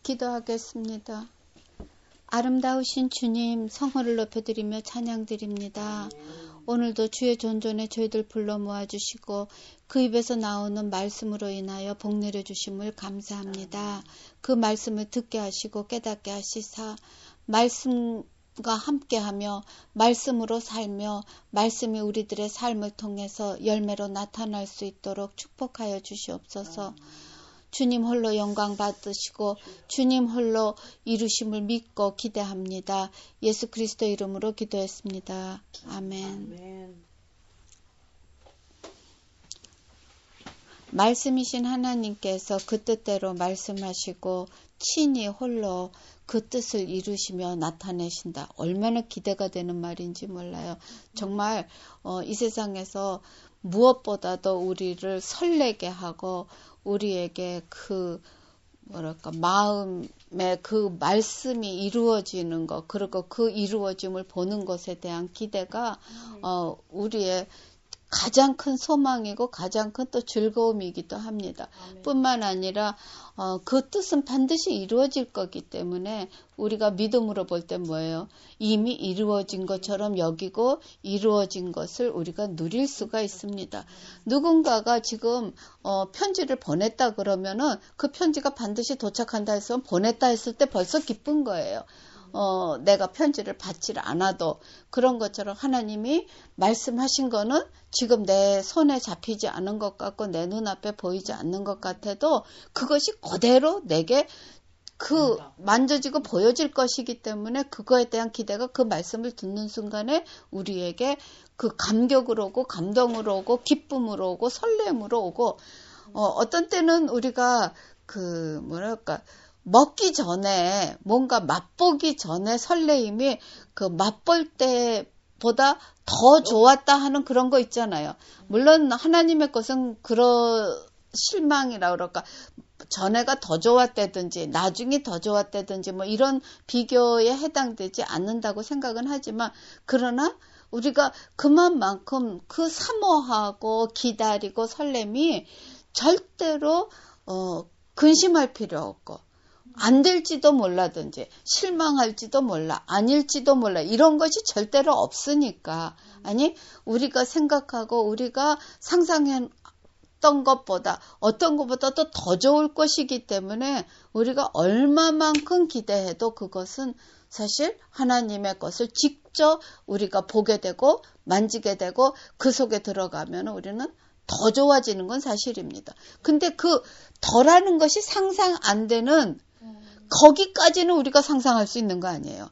기도하겠습니다. 아름다우신 주님, 성호를 높여드리며 찬양드립니다. 오늘도 주의 존존에 저희들 불러 모아주시고 그 입에서 나오는 말씀으로 인하여 복 내려주심을 감사합니다. 그 말씀을 듣게 하시고 깨닫게 하시사 말씀과 함께하며 말씀으로 살며 말씀이 우리들의 삶을 통해서 열매로 나타날 수 있도록 축복하여 주시옵소서. 주님 홀로 영광 받으시고 주님 홀로 이루심을 믿고 기대합니다. 예수 그리스도 이름으로 기도했습니다. 아멘. 말씀이신 하나님께서 그 뜻대로 말씀하시고 친히 홀로 그 뜻을 이루시며 나타내신다. 얼마나 기대가 되는 말인지 몰라요. 정말 이 세상에서 무엇보다도 우리를 설레게 하고 우리에게 그 마음에 그 말씀이 이루어지는 것, 그리고 그 이루어짐을 보는 것에 대한 기대가 우리의 가장 큰 소망이고 가장 큰 또 즐거움이기도 합니다. 뿐만 아니라 그 뜻은 반드시 이루어질 거기 때문에 우리가 믿음으로 볼 때 뭐예요? 이미 이루어진 것처럼 여기고 이루어진 것을 우리가 누릴 수가 있습니다. 누군가가 지금 편지를 보냈다 그러면은 그 편지가 반드시 도착한다 했으면 보냈다 했을 때 벌써 기쁜 거예요. 내가 편지를 받지 않아도 그런 것처럼 하나님이 말씀하신 거는 지금 내 손에 잡히지 않은 것 같고 내 눈앞에 보이지 않는 것 같아도 그것이 그대로 내게 만져지고 보여질 것이기 때문에 그거에 대한 기대가 그 말씀을 듣는 순간에 우리에게 그 감격으로 오고 감동으로 오고 기쁨으로 오고 설렘으로 오고 어떤 때는 우리가 먹기 전에 뭔가 맛보기 전에 설레임이 그 맛볼 때보다 더 좋았다 하는 그런 거 있잖아요. 물론 하나님의 것은 그런 실망이라 그럴까 전에가 더 좋았다든지 나중이 더 좋았다든지 뭐 이런 비교에 해당되지 않는다고 생각은 하지만 그러나 우리가 그만큼 그 사모하고 기다리고 설렘이 절대로 근심할 필요 없고 안 될지도 몰라든지 실망할지도 몰라 아닐지도 몰라 이런 것이 절대로 없으니까 아니 우리가 생각하고 우리가 상상했던 것보다 어떤 것보다 또 더 좋을 것이기 때문에 우리가 얼마만큼 기대해도 그것은 사실 하나님의 것을 직접 우리가 보게 되고 만지게 되고 그 속에 들어가면 우리는 더 좋아지는 건 사실입니다. 근데 그 더라는 것이 상상 안 되는 거기까지는 우리가 상상할 수 있는 거 아니에요.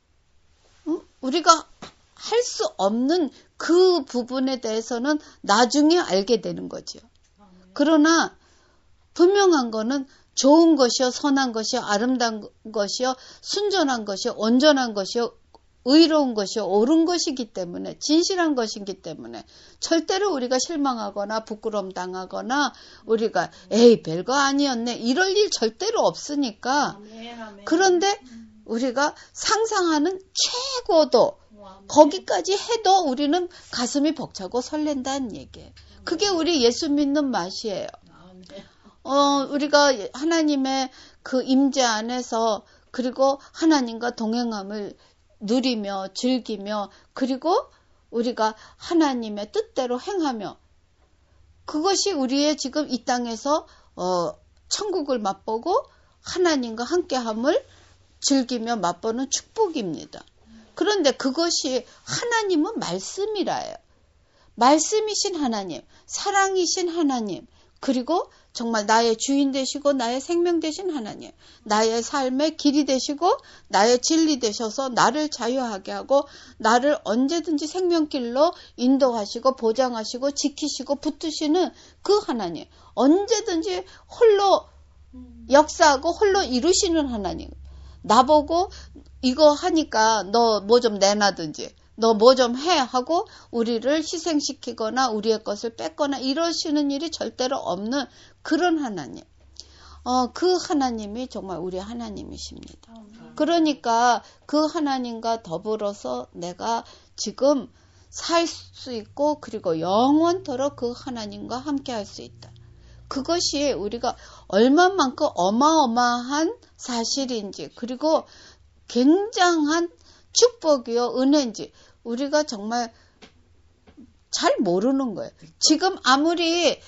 우리가 할 수 없는 그 부분에 대해서는 나중에 알게 되는 거죠. 그러나 분명한 거는 좋은 것이요, 선한 것이요, 아름다운 것이요, 순전한 것이요, 온전한 것이요, 의로운 것이요, 옳은 것이기 때문에 진실한 것이기 때문에 절대로 우리가 실망하거나 부끄러움 당하거나 우리가 에이 별거 아니었네 이럴 일 절대로 없으니까 그런데 우리가 상상하는 최고도 거기까지 해도 우리는 가슴이 벅차고 설렌다는 얘기예요. 그게 우리 예수 믿는 맛이에요. 우리가 하나님의 그 임재 안에서 그리고 하나님과 동행함을 누리며 즐기며 그리고 우리가 하나님의 뜻대로 행하며 그것이 우리의 지금 이 땅에서 천국을 맛보고 하나님과 함께함을 즐기며 맛보는 축복입니다. 그런데 그것이 하나님은 말씀이라요. 말씀이신 하나님, 사랑이신 하나님, 그리고 정말 나의 주인 되시고 나의 생명 되신 하나님, 나의 삶의 길이 되시고 나의 진리 되셔서 나를 자유하게 하고 나를 언제든지 생명길로 인도하시고 보장하시고 지키시고 붙드시는 그 하나님, 언제든지 홀로 역사하고 홀로 이루시는 하나님. 나보고 이거 하니까 너 뭐 좀 내놔든지 너 뭐 좀 해 하고 우리를 희생시키거나 우리의 것을 뺏거나 이러시는 일이 절대로 없는 그런 하나님. 그 하나님이 정말 우리 하나님이십니다. 그러니까 그 하나님과 더불어서 내가 지금 살 수 있고 그리고 영원토록 그 하나님과 함께 할 수 있다. 그것이 우리가 얼마만큼 어마어마한 사실인지, 그리고 굉장한 축복이요, 은혜인지 우리가 정말 잘 모르는 거예요. 지금 아무리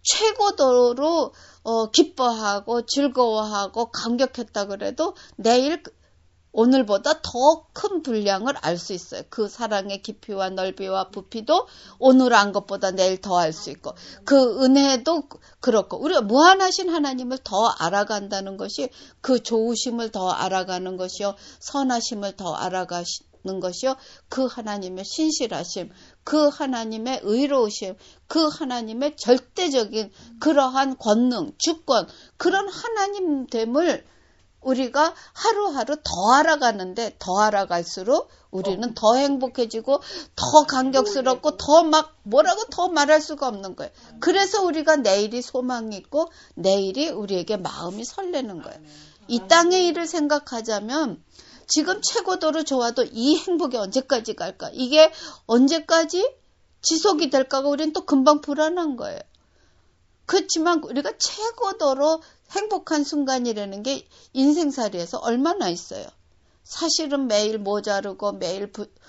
최고도로 기뻐하고 즐거워하고 감격했다 그래도 내일 오늘보다 더 큰 분량을 알 수 있어요. 그 사랑의 깊이와 넓이와 부피도 오늘 안 것보다 내일 더 알 수 있고, 그 은혜도 그렇고, 우리가 무한하신 하나님을 더 알아간다는 것이 그 좋으심을 더 알아가는 것이요, 선하심을 더 알아가는 것이요, 그 하나님의 신실하심, 그 하나님의 의로우심, 그 하나님의 절대적인 그러한 권능, 주권, 그런 하나님됨을 우리가 하루하루 더 알아가는데, 더 알아갈수록 우리는 더 행복해지고 더 감격스럽고 더 막 뭐라고 더 말할 수가 없는 거예요. 그래서 우리가 내일이 소망이 있고 내일이 우리에게 마음이 설레는 거예요. 이 땅의 일을 생각하자면 지금 최고도로 좋아도 이 행복이 언제까지 갈까? 이게 언제까지 지속이 될까가 우리는 또 금방 불안한 거예요. 그렇지만 우리가 최고도로 행복한 순간이라는 게 인생살이에서 얼마나 있어요. 사실은 매일 모자르고 매일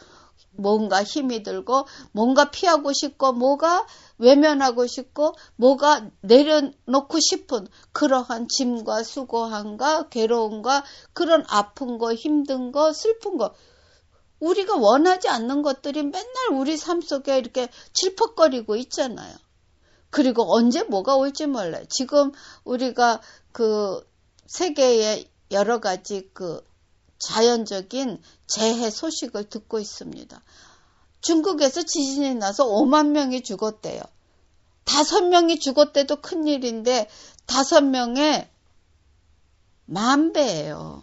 뭔가 힘이 들고 뭔가 피하고 싶고 뭐가 외면하고 싶고 뭐가 내려놓고 싶은 그러한 짐과 수고함과 괴로움과 그런 아픈 거, 힘든 거, 슬픈 거, 우리가 원하지 않는 것들이 맨날 우리 삶 속에 이렇게 질퍽거리고 있잖아요. 그리고 언제 뭐가 올지 몰라요. 지금 우리가 그 세계의 여러 가지 그 자연적인 재해 소식을 듣고 있습니다. 중국에서 지진이 나서 5만 명이 죽었대요. 5명이 죽었대도 큰일인데 5명의 10,000배예요.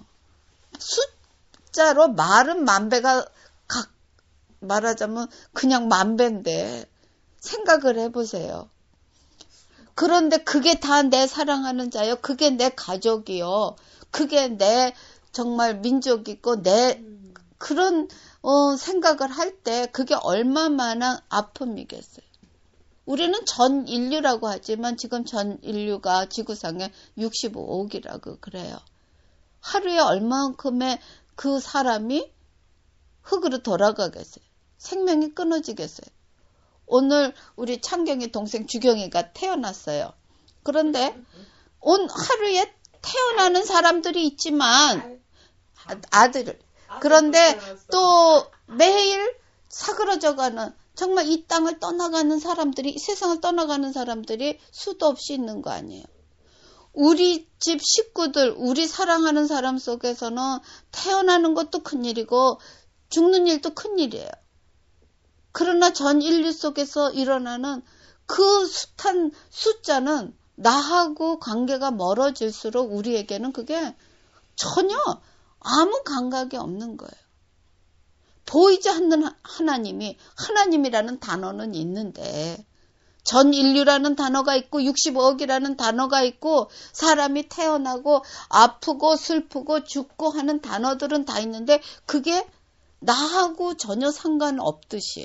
숫자로 말은 10,000배가 말하자면 그냥 10,000배인데 생각을 해보세요. 그런데 그게 다 내 사랑하는 자요. 그게 내 가족이요. 그게 내 정말 민족이고 내 그런 생각을 할 때 그게 얼마나 아픔이겠어요. 우리는 전 인류라고 하지만 지금 전 인류가 지구상에 65억이라고 그래요. 하루에 얼마만큼의 그 사람이 흙으로 돌아가겠어요. 생명이 끊어지겠어요. 오늘 우리 창경이 동생 주경이가 태어났어요. 그런데 온 하루에 태어나는 사람들이 있지만 아들을 그런데 또 매일 사그러져가는 정말 이 땅을 떠나가는 사람들이 세상을 떠나가는 사람들이 수도 없이 있는 거 아니에요. 우리 집 식구들 우리 사랑하는 사람 속에서는 태어나는 것도 큰일이고 죽는 일도 큰일이에요. 그러나 전 인류 속에서 일어나는 그 숱한 숫자는 나하고 관계가 멀어질수록 우리에게는 그게 전혀 아무 감각이 없는 거예요. 보이지 않는 하나님이라는 단어는 있는데 전 인류라는 단어가 있고 65억이라는 단어가 있고 사람이 태어나고 아프고 슬프고 죽고 하는 단어들은 다 있는데 그게 나하고 전혀 상관없듯이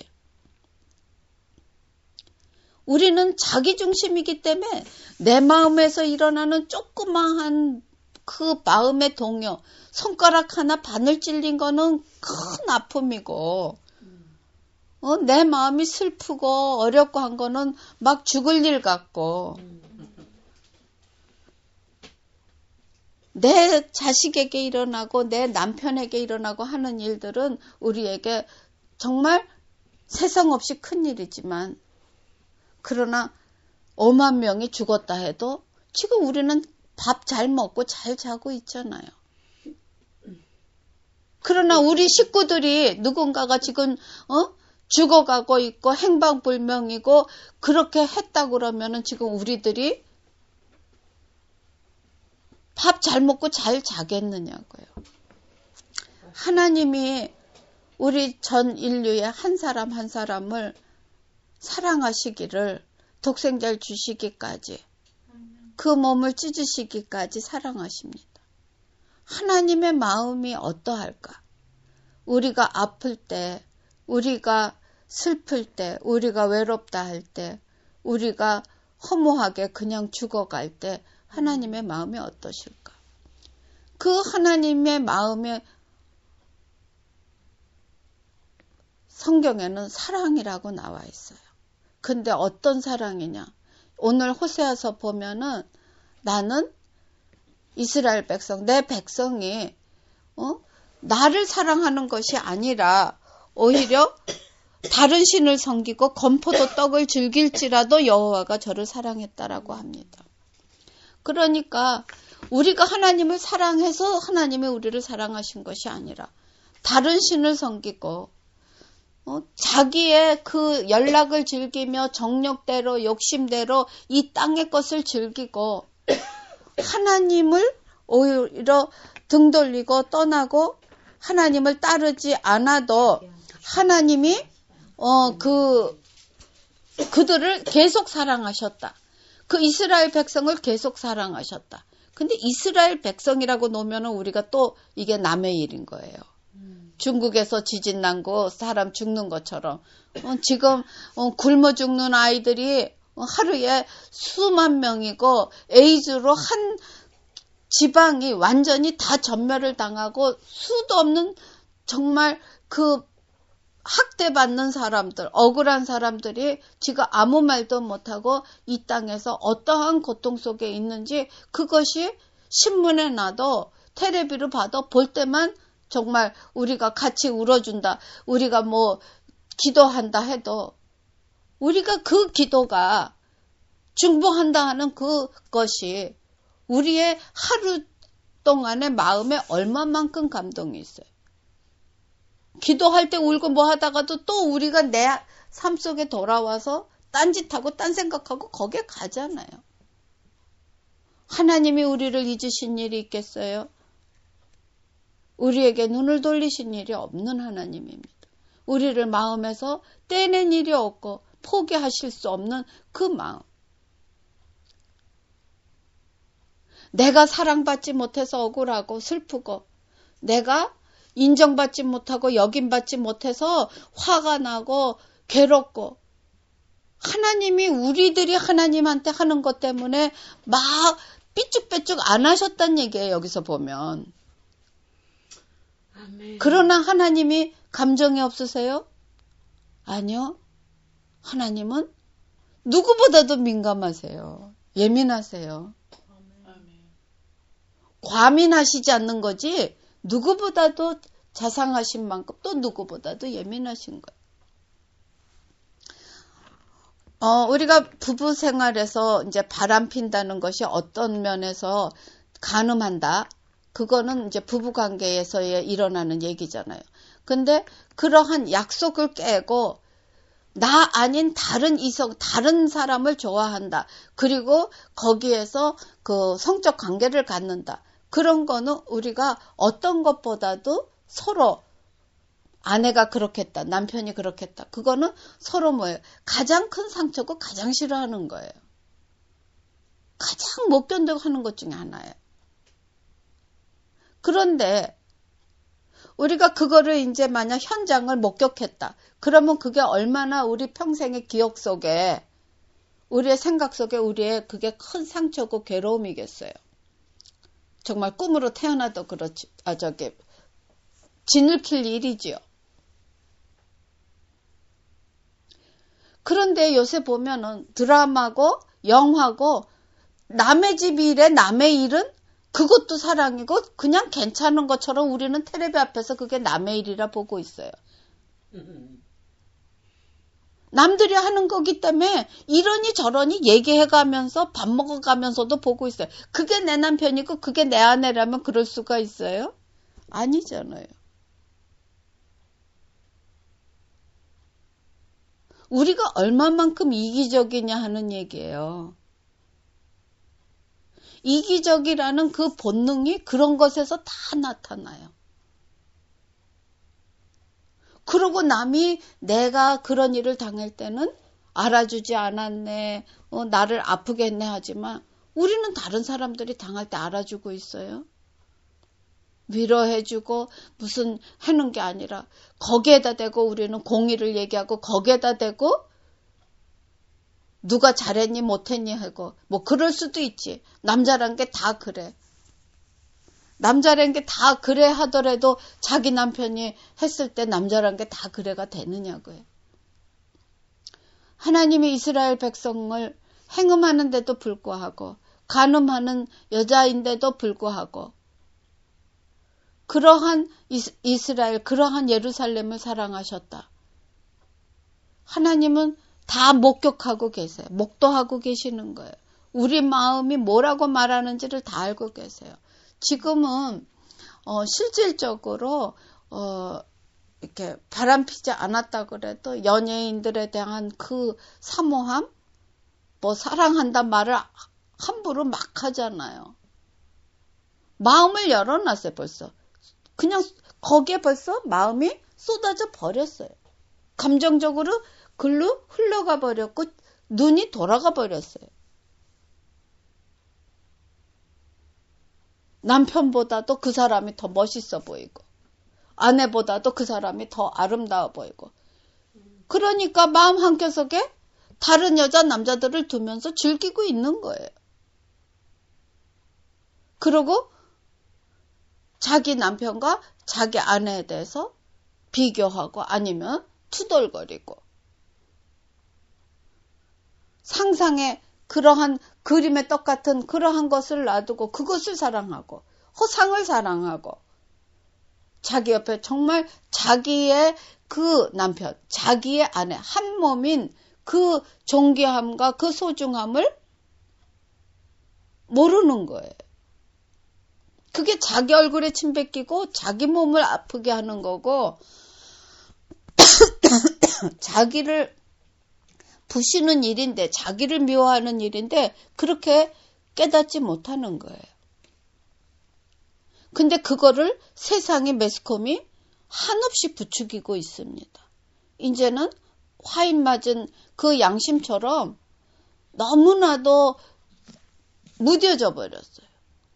우리는 자기중심이기 때문에 내 마음에서 일어나는 조그마한 그 마음의 동요, 손가락 하나 바늘 찔린 거는 큰 아픔이고 내 마음이 슬프고 어렵고 한 거는 막 죽을 일 같고 내 자식에게 일어나고 내 남편에게 일어나고 하는 일들은 우리에게 정말 세상 없이 큰 일이지만 그러나 5만 명이 죽었다 해도 지금 우리는 밥 잘 먹고 잘 자고 있잖아요. 그러나 우리 식구들이 누군가가 지금 죽어가고 있고 행방불명이고 그렇게 했다고 그러면은 지금 우리들이 밥 잘 먹고 잘 자겠느냐고요. 하나님이 우리 전 인류의 한 사람 한 사람을 사랑하시기를 독생자를 주시기까지 그 몸을 찢으시기까지 사랑하십니다. 하나님의 마음이 어떠할까? 우리가 아플 때, 우리가 슬플 때, 우리가 외롭다 할 때, 우리가 허무하게 그냥 죽어갈 때 하나님의 마음이 어떠실까? 그 하나님의 마음에 성경에는 사랑이라고 나와 있어요. 근데 어떤 사랑이냐? 오늘 호세아서 보면은 나는 이스라엘 백성, 내 백성이 나를 사랑하는 것이 아니라 오히려 다른 신을 섬기고 건포도 떡을 즐길지라도 여호와가 저를 사랑했다라고 합니다. 그러니까 우리가 하나님을 사랑해서 하나님이 우리를 사랑하신 것이 아니라 다른 신을 섬기고 자기의 그 연락을 즐기며 정욕대로 욕심대로 이 땅의 것을 즐기고 하나님을 오히려 등 돌리고 떠나고 하나님을 따르지 않아도 하나님이 그들을 계속 사랑하셨다. 그 이스라엘 백성을 계속 사랑하셨다. 근데 이스라엘 백성이라고 놓으면 우리가 또 이게 남의 일인 거예요. 중국에서 지진 난 거 사람 죽는 것처럼 지금 굶어 죽는 아이들이 하루에 수만 명이고 에이즈로 한 지방이 완전히 다 전멸을 당하고 수도 없는 정말 그 학대받는 사람들, 억울한 사람들이 지금 아무 말도 못하고 이 땅에서 어떠한 고통 속에 있는지 그것이 신문에 나도 텔레비로 봐도 볼 때만 정말 우리가 같이 울어준다. 우리가 뭐 기도한다 해도 우리가 그 기도가 중보한다 하는 그것이 우리의 하루 동안의 마음에 얼마만큼 감동이 있어요. 기도할 때 울고 뭐 하다가도 또 우리가 내 삶 속에 돌아와서 딴짓하고 딴 생각하고 거기에 가잖아요. 하나님이 우리를 잊으신 일이 있겠어요? 우리에게 눈을 돌리신 일이 없는 하나님입니다. 우리를 마음에서 떼낸 일이 없고 포기하실 수 없는 그 마음. 내가 사랑받지 못해서 억울하고 슬프고 내가 인정받지 못하고 여김받지 못해서 화가 나고 괴롭고 하나님이 우리들이 하나님한테 하는 것 때문에 막 삐죽빼죽 안 하셨단 얘기예요. 여기서 보면. 아멘. 그러나 하나님이 감정이 없으세요? 아니요. 하나님은 누구보다도 민감하세요. 예민하세요. 아멘. 과민하시지 않는 거지 누구보다도 자상하신 만큼 또 누구보다도 예민하신 거예요. 우리가 부부 생활에서 이제 바람 핀다는 것이 어떤 면에서 가늠한다. 그거는 이제 부부 관계에서의 일어나는 얘기잖아요. 근데 그러한 약속을 깨고 나 아닌 다른 사람을 좋아한다. 그리고 거기에서 그 성적 관계를 갖는다. 그런 거는 우리가 어떤 것보다도 서로 아내가 그렇겠다. 남편이 그렇겠다. 그거는 서로 뭐예요? 가장 큰 상처고 가장 싫어하는 거예요. 가장 못 견디고 하는 것 중에 하나예요. 그런데 우리가 그거를 이제 만약 현장을 목격했다. 그러면 그게 얼마나 우리 평생의 기억 속에 우리의 생각 속에 우리의 그게 큰 상처고 괴로움이겠어요. 정말 꿈으로 태어나도 그렇지. 지늘킬 일이지요. 그런데 요새 보면은 드라마고 영화고 남의 집 일에 남의 일은 그것도 사랑이고 그냥 괜찮은 것처럼 우리는 텔레비 앞에서 그게 남의 일이라 보고 있어요. 남들이 하는 거기 때문에 이러니 저러니 얘기해가면서 밥 먹어가면서도 보고 있어요. 그게 내 남편이고 그게 내 아내라면 그럴 수가 있어요? 아니잖아요. 우리가 얼마만큼 이기적이냐 하는 얘기예요. 이기적이라는 그 본능이 그런 것에서 다 나타나요. 그러고 남이 내가 그런 일을 당할 때는 알아주지 않았네, 나를 아프게 했네 하지만 우리는 다른 사람들이 당할 때 알아주고 있어요. 위로해주고 무슨 하는 게 아니라 거기에다 대고 우리는 공의를 얘기하고 거기에다 대고 누가 잘했니 못했니 하고 뭐 그럴 수도 있지. 남자란 게 다 그래. 남자란 게 다 그래 하더라도 자기 남편이 했을 때 남자란 게 다 그래가 되느냐고요. 하나님이 이스라엘 백성을 행음하는데도 불구하고 간음하는 여자인데도 불구하고 그러한 이스라엘, 그러한 예루살렘을 사랑하셨다. 하나님은 다 목격하고 계세요. 목도하고 계시는 거예요. 우리 마음이 뭐라고 말하는지를 다 알고 계세요. 지금은 실질적으로 이렇게 바람피지 않았다 그래도 연예인들에 대한 그 사모함, 뭐 사랑한단 말을 함부로 막 하잖아요. 마음을 열어놨어요, 벌써. 그냥 거기에 벌써 마음이 쏟아져 버렸어요. 감정적으로 글로 흘러가 버렸고 눈이 돌아가 버렸어요. 남편보다도 그 사람이 더 멋있어 보이고 아내보다도 그 사람이 더 아름다워 보이고 그러니까 마음 한켠속에 다른 여자 남자들을 두면서 즐기고 있는 거예요. 그리고 자기 남편과 자기 아내에 대해서 비교하고 아니면 투덜거리고 상상에 그러한 그림의 똑같은 그러한 것을 놔두고 그것을 사랑하고 허상을 사랑하고 자기 옆에 정말 자기의 그 남편, 자기의 아내, 한 몸인 그 존귀함과 그 소중함을 모르는 거예요. 그게 자기 얼굴에 침 뱉기고 자기 몸을 아프게 하는 거고 자기를 부시는 일인데 자기를 미워하는 일인데 그렇게 깨닫지 못하는 거예요. 근데 그거를 세상의 매스컴이 한없이 부추기고 있습니다. 이제는 화인 맞은 그 양심처럼 너무나도 무뎌져 버렸어요.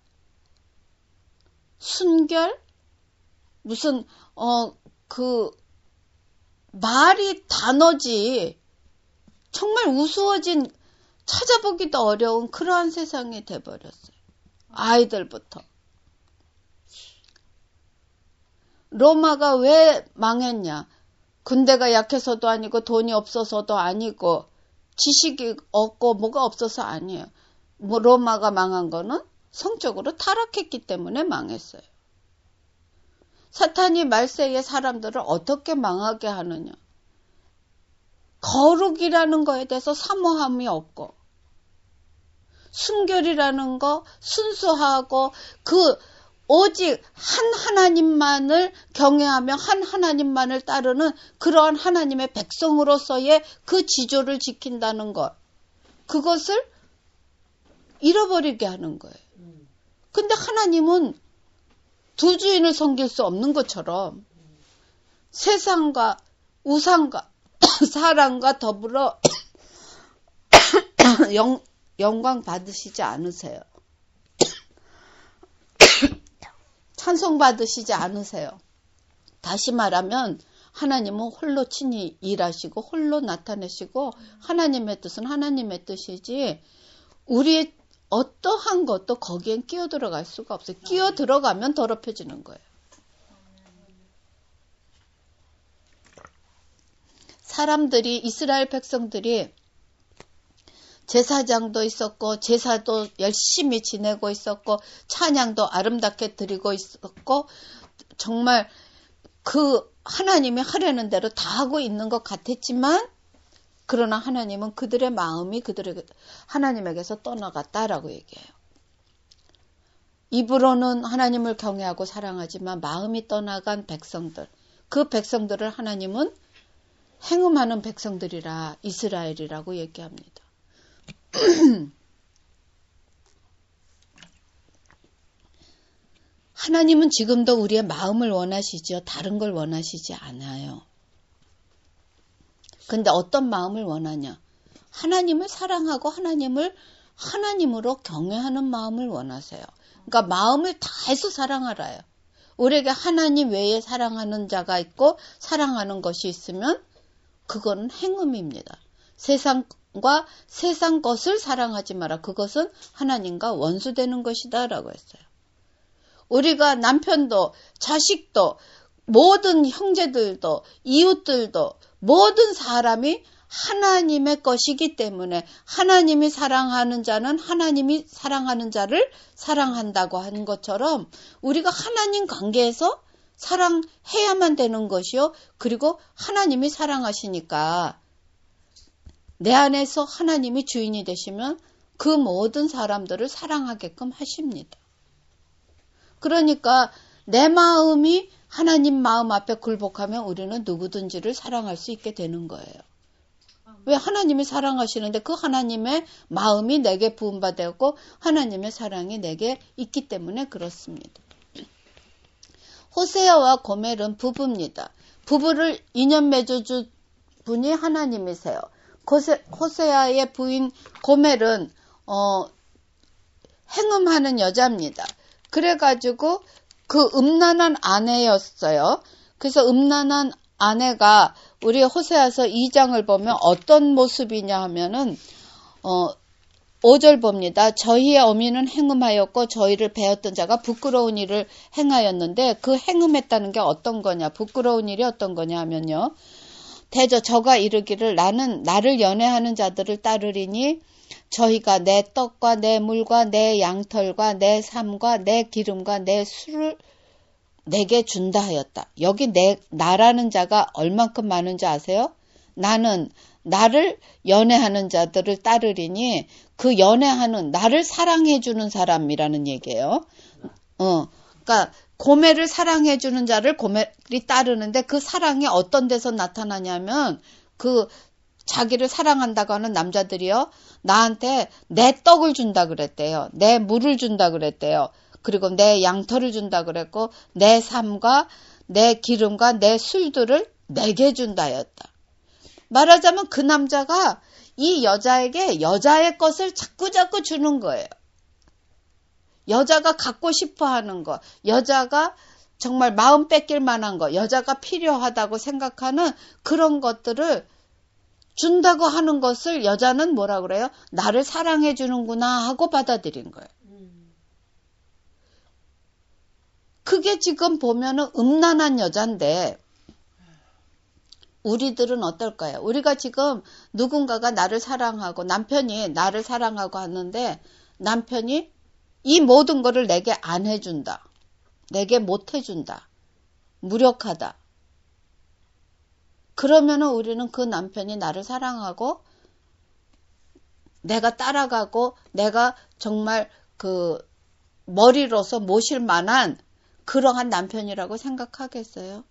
순결? 무슨 그 말이 단어지 정말 우스워진 찾아보기도 어려운 그러한 세상이 돼버렸어요. 아이들부터. 로마가 왜 망했냐? 군대가 약해서도 아니고 돈이 없어서도 아니고 지식이 없고 뭐가 없어서 아니에요. 뭐 로마가 망한 거는 성적으로 타락했기 때문에 망했어요. 사탄이 말세의 사람들을 어떻게 망하게 하느냐? 거룩이라는 거에 대해서 사모함이 없고 순결이라는 거 순수하고 그 오직 한 하나님만을 경외하며 한 하나님만을 따르는 그러한 하나님의 백성으로서의 그 지조를 지킨다는 것 그것을 잃어버리게 하는 거예요. 근데 하나님은 두 주인을 섬길 수 없는 것처럼 세상과 우상과 사랑과 더불어 영광 받으시지 않으세요. 찬송 받으시지 않으세요. 다시 말하면 하나님은 홀로 친히 일하시고 홀로 나타내시고 하나님의 뜻은 하나님의 뜻이지 우리의 어떠한 것도 거기엔 끼어 들어갈 수가 없어요. 끼어 들어가면 더럽혀지는 거예요. 사람들이 이스라엘 백성들이 제사장도 있었고 제사도 열심히 지내고 있었고 찬양도 아름답게 드리고 있었고 정말 그 하나님이 하려는 대로 다 하고 있는 것 같았지만 그러나 하나님은 그들의 마음이 그들의 하나님에게서 떠나갔다라고 얘기해요. 입으로는 하나님을 경외하고 사랑하지만 마음이 떠나간 백성들 그 백성들을 하나님은 행음하는 백성들이라 이스라엘이라고 얘기합니다. 하나님은 지금도 우리의 마음을 원하시죠. 다른 걸 원하시지 않아요. 근데 어떤 마음을 원하냐? 하나님을 사랑하고 하나님을 하나님으로 경외하는 마음을 원하세요. 그러니까 마음을 다해서 사랑하라요. 우리에게 하나님 외에 사랑하는 자가 있고 사랑하는 것이 있으면 그건 행음입니다. 세상 세상 것을 사랑하지 마라. 그것은 하나님과 원수되는 것이다 라고 했어요. 우리가 남편도 자식도 모든 형제들도 이웃들도 모든 사람이 하나님의 것이기 때문에 하나님이 사랑하는 자는 하나님이 사랑하는 자를 사랑한다고 하는 것처럼 우리가 하나님 관계에서 사랑해야만 되는 것이요. 그리고 하나님이 사랑하시니까 내 안에서 하나님이 주인이 되시면 그 모든 사람들을 사랑하게끔 하십니다. 그러니까 내 마음이 하나님 마음 앞에 굴복하면 우리는 누구든지를 사랑할 수 있게 되는 거예요. 왜? 하나님이 사랑하시는데 그 하나님의 마음이 내게 부음받았고 하나님의 사랑이 내게 있기 때문에 그렇습니다. 호세아와 고멜은 부부입니다. 부부를 인연 맺어준 분이 하나님이세요. 호세아의 부인 고멜은 행음하는 여자입니다. 그래가지고 그 음란한 아내였어요. 그래서 음란한 아내가 우리 호세아서 2장을 보면 어떤 모습이냐 하면은 5절 봅니다. 저희의 어미는 행음하였고 저희를 배웠던 자가 부끄러운 일을 행하였는데 그 행음했다는 게 어떤 거냐, 부끄러운 일이 어떤 거냐 하면요. 대저 저가 이르기를 나는 나를 연애하는 자들을 따르리니 저희가 내 떡과 내 물과 내 양털과 내 삶과 내 기름과 내 술을 내게 준다 하였다. 여기 나라는 자가 얼만큼 많은지 아세요? 나는 나를 연애하는 자들을 따르리니 그 연애하는 나를 사랑해주는 사람이라는 얘기예요. 그러니까 고멜을 사랑해주는 자를 고멜이 따르는데 그 사랑이 어떤 데서 나타나냐면 그 자기를 사랑한다고 하는 남자들이요. 나한테 내 떡을 준다 그랬대요. 내 물을 준다 그랬대요. 그리고 내 양털을 준다 그랬고 내 삶과 내 기름과 내 술들을 내게 준다 하였다. 말하자면 그 남자가 이 여자에게 여자의 것을 자꾸자꾸 주는 거예요. 여자가 갖고 싶어 하는 거, 여자가 정말 마음 뺏길 만한 거, 여자가 필요하다고 생각하는 그런 것들을 준다고 하는 것을 여자는 뭐라 그래요? 나를 사랑해 주는구나 하고 받아들인 거예요. 그게 지금 보면은 음란한 여잔데 우리들은 어떨까요? 우리가 지금 누군가가 나를 사랑하고 남편이 나를 사랑하고 하는데 남편이 이 모든 거를 내게 안 해준다. 내게 못 해준다. 무력하다. 그러면은 우리는 그 남편이 나를 사랑하고 내가 따라가고 내가 정말 그 머리로서 모실 만한 그러한 남편이라고 생각하겠어요?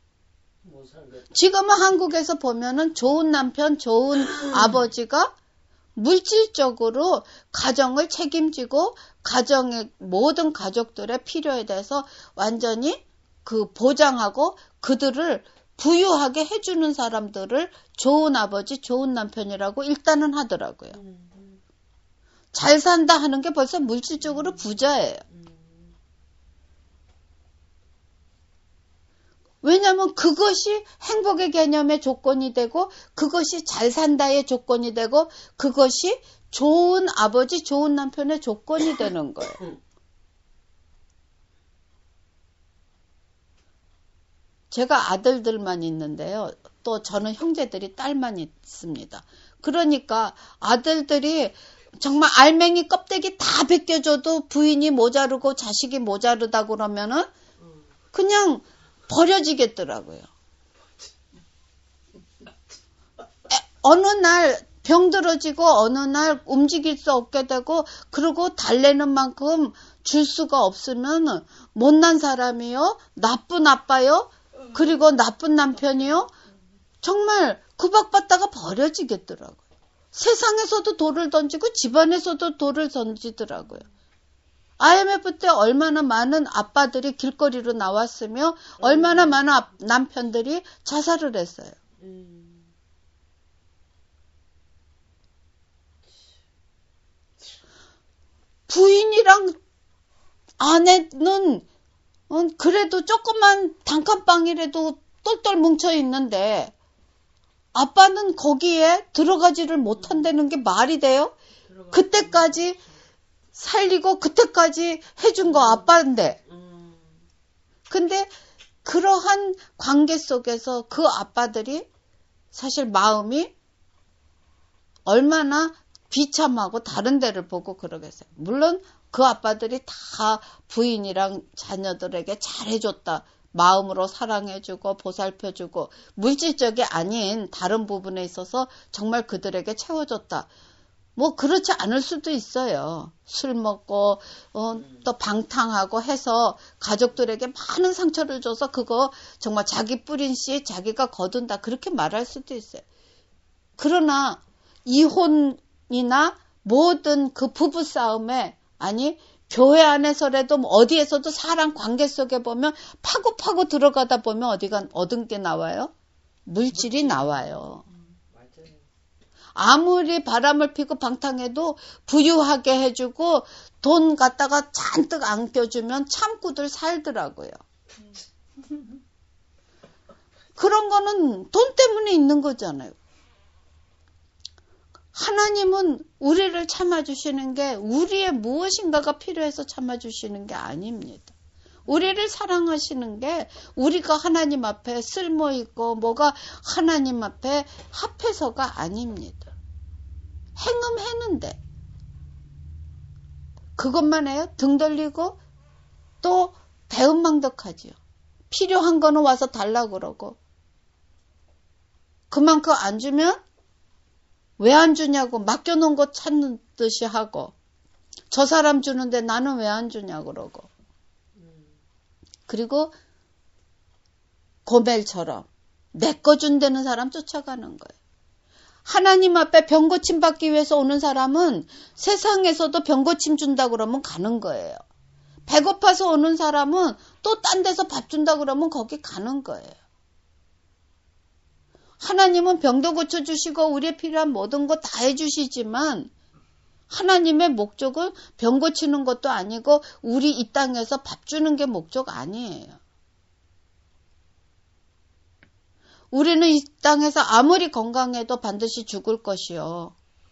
지금은 한국에서 보면은 좋은 남편, 좋은 아버지가 물질적으로 가정을 책임지고 가정의 모든 가족들의 필요에 대해서 완전히 그 보장하고 그들을 부유하게 해주는 사람들을 좋은 아버지, 좋은 남편이라고 일단은 하더라고요. 잘 산다 하는 게 벌써 물질적으로 부자예요. 왜냐하면 그것이 행복의 개념의 조건이 되고 그것이 잘 산다의 조건이 되고 그것이 좋은 아버지, 좋은 남편의 조건이 되는 거예요. 제가 아들들만 있는데요. 또 저는 형제들이 딸만 있습니다. 그러니까 아들들이 정말 알맹이 껍데기 다 벗겨줘도 부인이 모자르고 자식이 모자르다 그러면은 그냥 버려지겠더라고요. 어느 날 병들어지고 어느 날 움직일 수 없게 되고 그리고 달래는 만큼 줄 수가 없으면 못난 사람이요. 나쁜 아빠요. 그리고 나쁜 남편이요. 정말 구박받다가 버려지겠더라고요. 세상에서도 돌을 던지고 집안에서도 돌을 던지더라고요. IMF 때 얼마나 많은 아빠들이 길거리로 나왔으며 얼마나 많은 남편들이 자살을 했어요. 부인이랑 아내는 그래도 조그만 단칸방이라도 똘똘 뭉쳐 있는데 아빠는 거기에 들어가지를 못한다는 게 말이 돼요? 그때까지 살리고 그때까지 해준 거 아빠인데. 근데 그러한 관계 속에서 그 아빠들이 사실 마음이 얼마나 비참하고 다른 데를 보고 그러겠어요. 물론 그 아빠들이 다 부인이랑 자녀들에게 잘해줬다. 마음으로 사랑해주고 보살펴주고 물질적이 아닌 다른 부분에 있어서 정말 그들에게 채워줬다. 뭐 그렇지 않을 수도 있어요. 술 먹고 또 방탕하고 해서 가족들에게 많은 상처를 줘서 그거 정말 자기 뿌린 씨 자기가 거둔다. 그렇게 말할 수도 있어요. 그러나 이혼이나 모든 그 부부싸움에 아니 교회 안에서라도 어디에서도 사람 관계 속에 보면 파고 들어가다 보면 어디가 얻은 게 나와요? 물질이 나와요. 아무리 바람을 피고 방탕해도 부유하게 해주고 돈 갖다가 잔뜩 안겨주면 참고들 살더라고요. 그런 거는 돈 때문에 있는 거잖아요. 하나님은 우리를 참아주시는 게 우리의 무엇인가가 필요해서 참아주시는 게 아닙니다. 우리를 사랑하시는 게 우리가 하나님 앞에 쓸모있고 뭐가 하나님 앞에 합해서가 아닙니다. 행음했는데 그것만 해요? 등 돌리고 또 배은망덕하지요. 필요한 거는 와서 달라고 그러고 그만큼 안 주면 왜 안 주냐고 맡겨놓은 거 찾는 듯이 하고 저 사람 주는데 나는 왜 안 주냐고 그러고 그리고 고멜처럼 내 거 준다는 사람 쫓아가는 거예요. 하나님 앞에 병고침 받기 위해서 오는 사람은 세상에서도 병고침 준다 그러면 가는 거예요. 배고파서 오는 사람은 또 딴 데서 밥 준다 그러면 거기 가는 거예요. 하나님은 병도 고쳐주시고 우리의 필요한 모든 거 다 해주시지만 하나님의 목적은 병 고치는 것도 아니고 우리 이 땅에서 밥 주는 게 목적 아니에요. 우리는 이 땅에서 아무리 건강해도 반드시 죽을 것이요.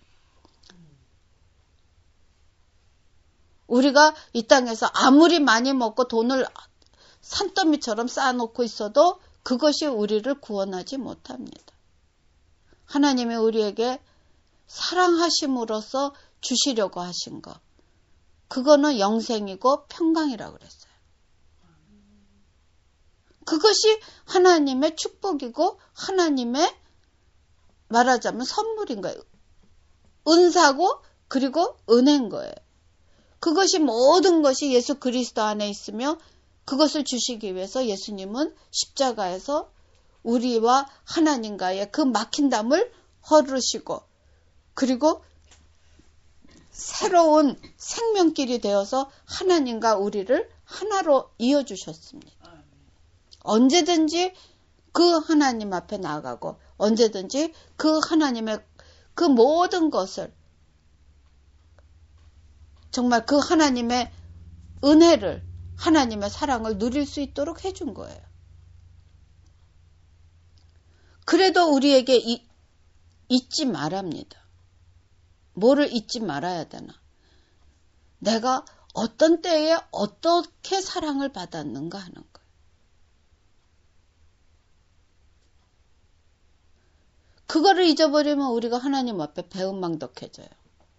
우리가 이 땅에서 아무리 많이 먹고 돈을 산더미처럼 쌓아놓고 있어도 그것이 우리를 구원하지 못합니다. 하나님이 우리에게 사랑하심으로써 주시려고 하신 것. 그거는 영생이고 평강이라고 그랬어요. 그것이 하나님의 축복이고 하나님의 말하자면 선물인 거예요. 은사고 그리고 은혜인 거예요. 그것이 모든 것이 예수 그리스도 안에 있으며 그것을 주시기 위해서 예수님은 십자가에서 우리와 하나님과의 그 막힌 담을 헐으시고 그리고 새로운 생명길이 되어서 하나님과 우리를 하나로 이어주셨습니다. 언제든지 그 하나님 앞에 나아가고 언제든지 그 하나님의 그 모든 것을 정말 그 하나님의 은혜를 하나님의 사랑을 누릴 수 있도록 해준 거예요. 그래도 우리에게 잊지 말합니다. 뭐를 잊지 말아야 되나? 내가 어떤 때에 어떻게 사랑을 받았는가 하는 거예요. 그거를 잊어버리면 우리가 하나님 앞에 배은망덕해져요.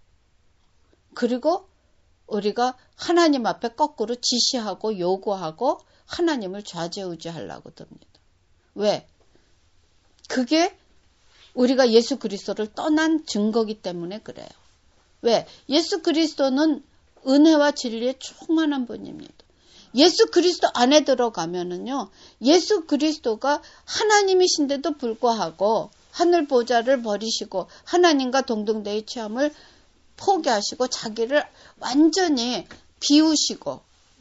그리고 우리가 하나님 앞에 거꾸로 지시하고 요구하고 하나님을 좌지우지하려고 듭니다. 왜? 그게 우리가 예수 그리스도를 떠난 증거기 때문에 그래요. 왜? 예수 그리스도는 은혜와 진리에 충만한 분입니다. 예수 그리스도 안에 들어가면은요, 예수 그리스도가 하나님이신데도 불구하고 하늘 보좌를 버리시고 하나님과 동등대의 체험을 포기하시고 자기를 완전히 비우시고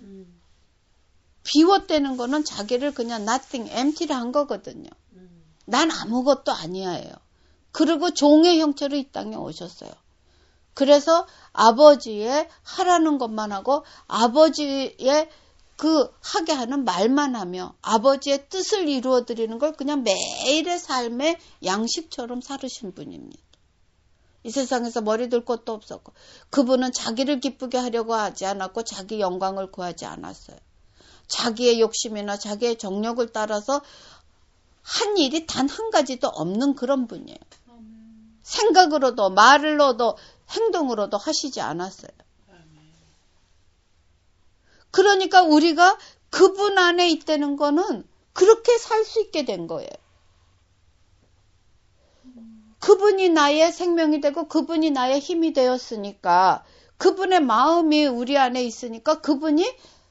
비웠다는 거는 자기를 그냥 nothing, empty를 한 거거든요. 난 아무것도 아니야예요. 그리고 종의 형체로 이 땅에 오셨어요. 그래서 아버지의 하라는 것만 하고 아버지의 그 하게 하는 말만 하며 아버지의 뜻을 이루어 드리는 걸 그냥 매일의 삶의 양식처럼 살으신 분입니다. 이 세상에서 머리 들 것도 없었고 그분은 자기를 기쁘게 하려고 하지 않았고 자기 영광을 구하지 않았어요. 자기의 욕심이나 자기의 정력을 따라서 한 일이 단 한 가지도 없는 그런 분이에요. 생각으로도 말로도 행동으로도 하시지 않았어요. 그러니까 우리가 그분 안에 있다는 거는 그렇게 살 수 있게 된 거예요. 그분이 나의 생명이 되고 그분이 나의 힘이 되었으니까 그분의 마음이 우리 안에 있으니까 그분이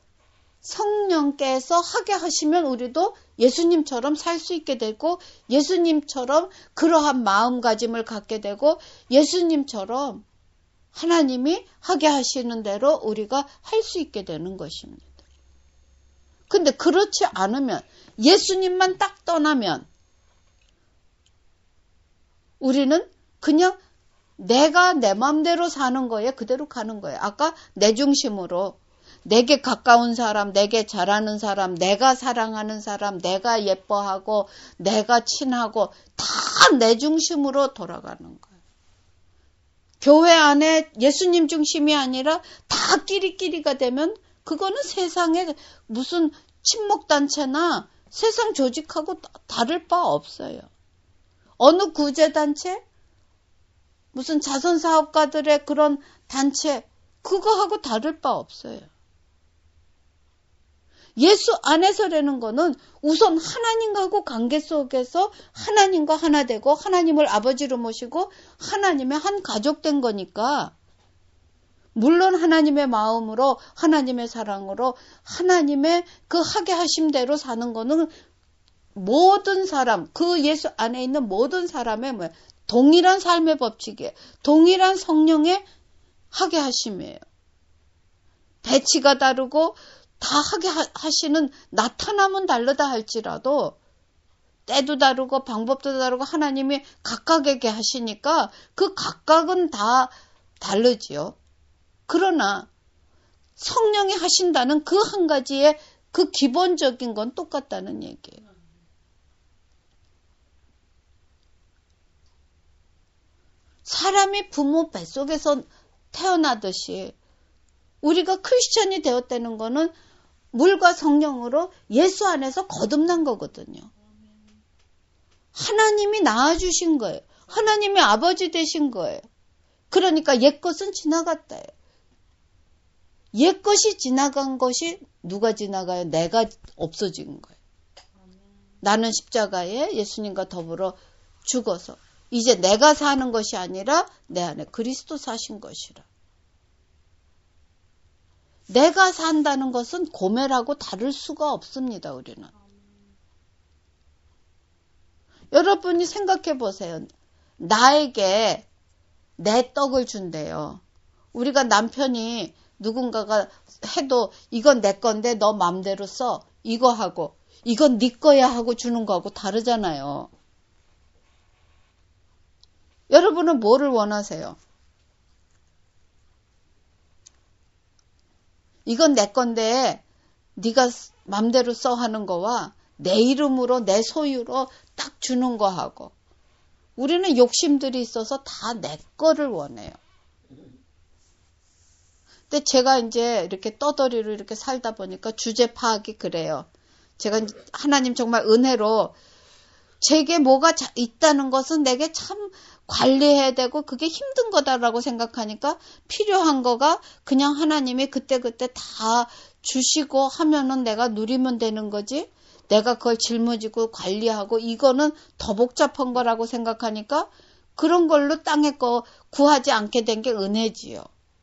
성령께서 하게 하시면 우리도 예수님처럼 살 수 있게 되고 예수님처럼 그러한 마음가짐을 갖게 되고 예수님처럼 하나님이 하게 하시는 대로 우리가 할 수 있게 되는 것입니다. 근데 그렇지 않으면 예수님만 딱 떠나면 우리는 그냥 내가 내 마음대로 사는 거에 그대로 가는 거예요. 아까 내 중심으로 내게 가까운 사람, 내게 잘하는 사람, 내가 사랑하는 사람, 내가 예뻐하고 내가 친하고 다 내 중심으로 돌아가는 거예요. 교회 안에 예수님 중심이 아니라 다 끼리끼리가 되면 그거는 세상에 무슨 친목단체나 세상 조직하고 다를 바 없어요. 어느 구제단체, 무슨 자선사업가들의 그런 단체, 그거하고 다를 바 없어요. 예수 안에서라는 거는 우선 하나님하고 관계 속에서 하나님과 하나 되고 하나님을 아버지로 모시고 하나님의 한 가족 된 거니까 물론 하나님의 마음으로 하나님의 사랑으로 하나님의 그 하게 하심대로 사는 거는 모든 사람, 그 예수 안에 있는 모든 사람의 동일한 삶의 법칙이에요. 동일한 성령의 하게 하심이에요. 배치가 다르고 다 하게 하시는 나타남은 다르다 할지라도 때도 다르고 방법도 다르고 하나님이 각각에게 하시니까 그 각각은 다 다르지요. 그러나 성령이 하신다는 그 한 가지의 그 기본적인 건 똑같다는 얘기예요. 사람이 부모 뱃속에서 태어나듯이 우리가 크리스천이 되었다는 거는 물과 성령으로 예수 안에서 거듭난 거거든요. 하나님이 낳아주신 거예요. 하나님이 아버지 되신 거예요. 그러니까 옛것은 지나갔다예요. 옛것이 지나간 것이 누가 지나가요? 내가 없어진 거예요. 나는 십자가에 예수님과 더불어 죽어서 이제 내가 사는 것이 아니라 내 안에 그리스도 사신 것이라. 내가 산다는 것은 고멜하고 다를 수가 없습니다. 우리는. 여러분이 생각해 보세요. 나에게 내 떡을 준대요. 우리가 남편이 누군가가 해도 이건 내 건데 너 맘대로 써. 이거 하고 이건 네 거야 하고 주는 거하고 다르잖아요. 여러분은 뭐를 원하세요? 이건 내 건데 네가 맘대로 써 하는 거와 내 이름으로 내 소유로 딱 주는 거하고 우리는 욕심들이 있어서 다 내 거를 원해요. 근데 제가 이제 이렇게 떠돌이로 이렇게 살다 보니까 주제 파악이 그래요. 제가 하나님 정말 은혜로 제게 뭐가 있다는 것은 내게 참 관리해야 되고 그게 힘든 거다라고 생각하니까 필요한 거가 그냥 하나님이 그때그때 다 주시고 하면은 내가 누리면 되는 거지. 내가 그걸 짊어지고 관리하고 이거는 더 복잡한 거라고 생각하니까 그런 걸로 땅에 거 구하지 않게 된 게 은혜지요.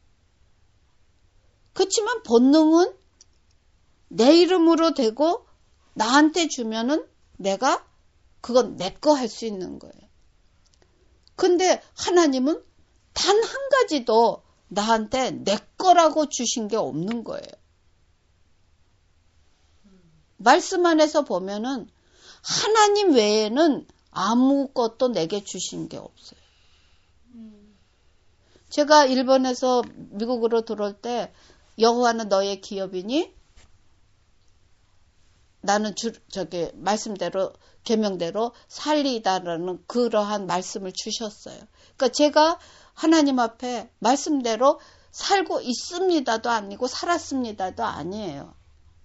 그렇지만 본능은 내 이름으로 되고 나한테 주면은 내가 그건 내 거 할 수 있는 거예요. 근데 하나님은 단 한 가지도 나한테 내 거라고 주신 게 없는 거예요. 말씀 안에서 보면은 하나님 외에는 아무것도 내게 주신 게 없어요. 제가 일본에서 미국으로 들어올 때 여호와는 너의 기업이니 나는 말씀대로 계명대로 살리다라는 그러한 말씀을 주셨어요. 그러니까 제가 하나님 앞에 말씀대로 살고 있습니다도 아니고 살았습니다도 아니에요.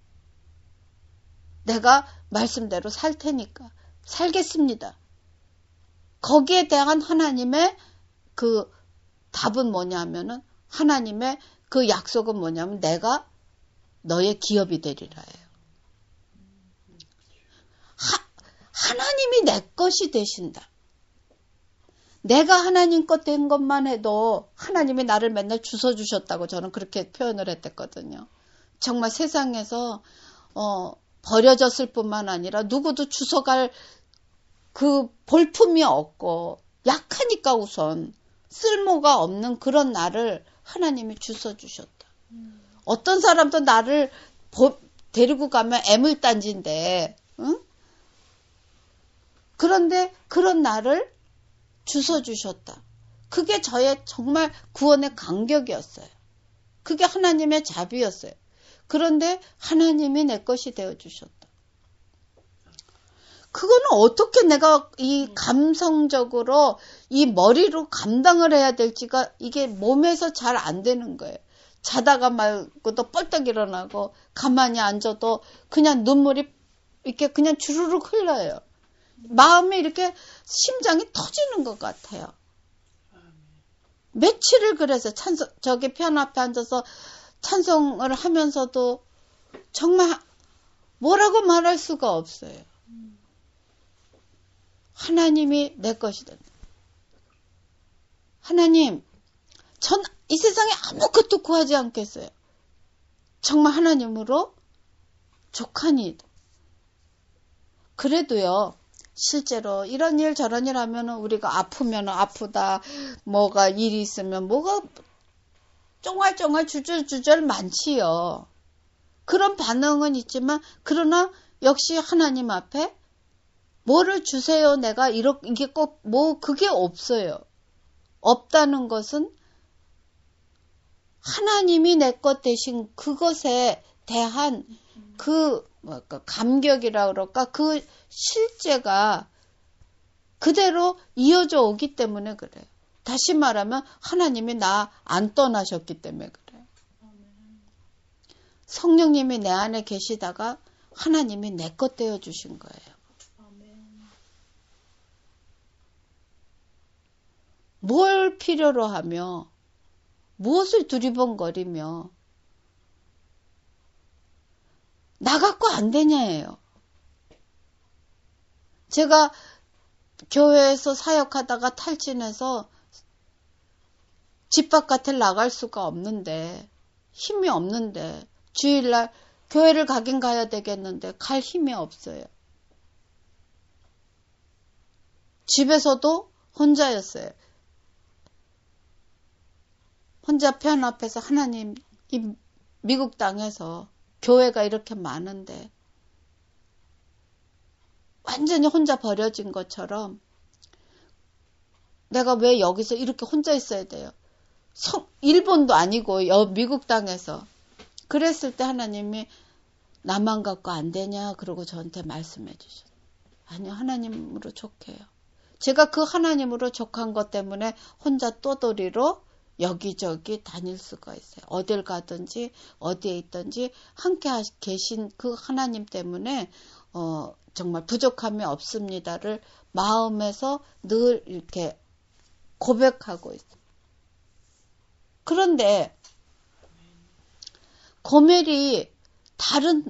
내가 말씀대로 살 테니까 살겠습니다. 거기에 대한 하나님의 그 답은 뭐냐면은 하나님의 그 약속은 뭐냐면 내가 너의 기업이 되리라예요. 하나님이 내 것이 되신다. 내가 하나님 것 된 것만 해도 하나님이 나를 맨날 주워주셨다고 저는 그렇게 표현을 했댔거든요. 정말 세상에서 버려졌을 뿐만 아니라 누구도 주워갈 그 볼품이 없고 약하니까 우선 쓸모가 없는 그런 나를 하나님이 주워주셨다. 어떤 사람도 나를 데리고 가면 애물단지인데 응? 그런데 그런 나를 주워주셨다. 그게 저의 정말 구원의 간격이었어요. 그게 하나님의 자비였어요. 그런데 하나님이 내 것이 되어주셨다. 그거는 어떻게 내가 이 감성적으로 이 머리로 감당을 해야 될지가 이게 몸에서 잘 안 되는 거예요. 자다가 말고도 뻘떡 일어나고 가만히 앉아도 그냥 눈물이 이렇게 그냥 주르륵 흘러요. 마음이 이렇게 심장이 터지는 것 같아요. 며칠을 그래서 저기 피아노 앞에 앉아서 찬송을 하면서도 정말 뭐라고 말할 수가 없어요. 하나님이 내 것이 된다. 하나님, 전 이 세상에 아무것도 구하지 않겠어요. 정말 하나님으로 족하니이다. 그래도요, 실제로 이런 일 저런 일 하면 우리가 아프면 아프다, 뭐가 일이 있으면 뭐가 쫑알쫑알 주절주절 많지요. 그런 반응은 있지만 그러나 역시 하나님 앞에 뭐를 주세요. 내가 이게 꼭 뭐 그게 없어요. 없다는 것은 하나님이 내 것 대신 그것에 대한 그 감격이라 그럴까 그 실제가 그대로 이어져 오기 때문에 그래요. 다시 말하면 하나님이 나 안 떠나셨기 때문에 그래요. 성령님이 내 안에 계시다가 하나님이 내 것 되어 주신 거예요. 뭘 필요로 하며 무엇을 두리번거리며 나 갖고 안 되냐예요. 제가 교회에서 사역하다가 탈진해서 집 바깥을 나갈 수가 없는데 힘이 없는데 주일날 교회를 가긴 가야 되겠는데 갈 힘이 없어요. 집에서도 혼자였어요. 혼자 피아노 앞에서 하나님 이 미국 땅에서 교회가 이렇게 많은데 완전히 혼자 버려진 것처럼 내가 왜 여기서 이렇게 혼자 있어야 돼요. 일본도 아니고 미국 땅에서 그랬을 때 하나님이 나만 갖고 안 되냐 그러고 저한테 말씀해 주셨어요. 아니요, 하나님으로 족해요. 제가 그 하나님으로 족한 것 때문에 혼자 떠돌이로 여기저기 다닐 수가 있어요. 어딜 가든지 어디에 있든지 함께 계신 그 하나님 때문에 정말 부족함이 없습니다를 마음에서 늘 이렇게 고백하고 있어요. 그런데 고멜이 다른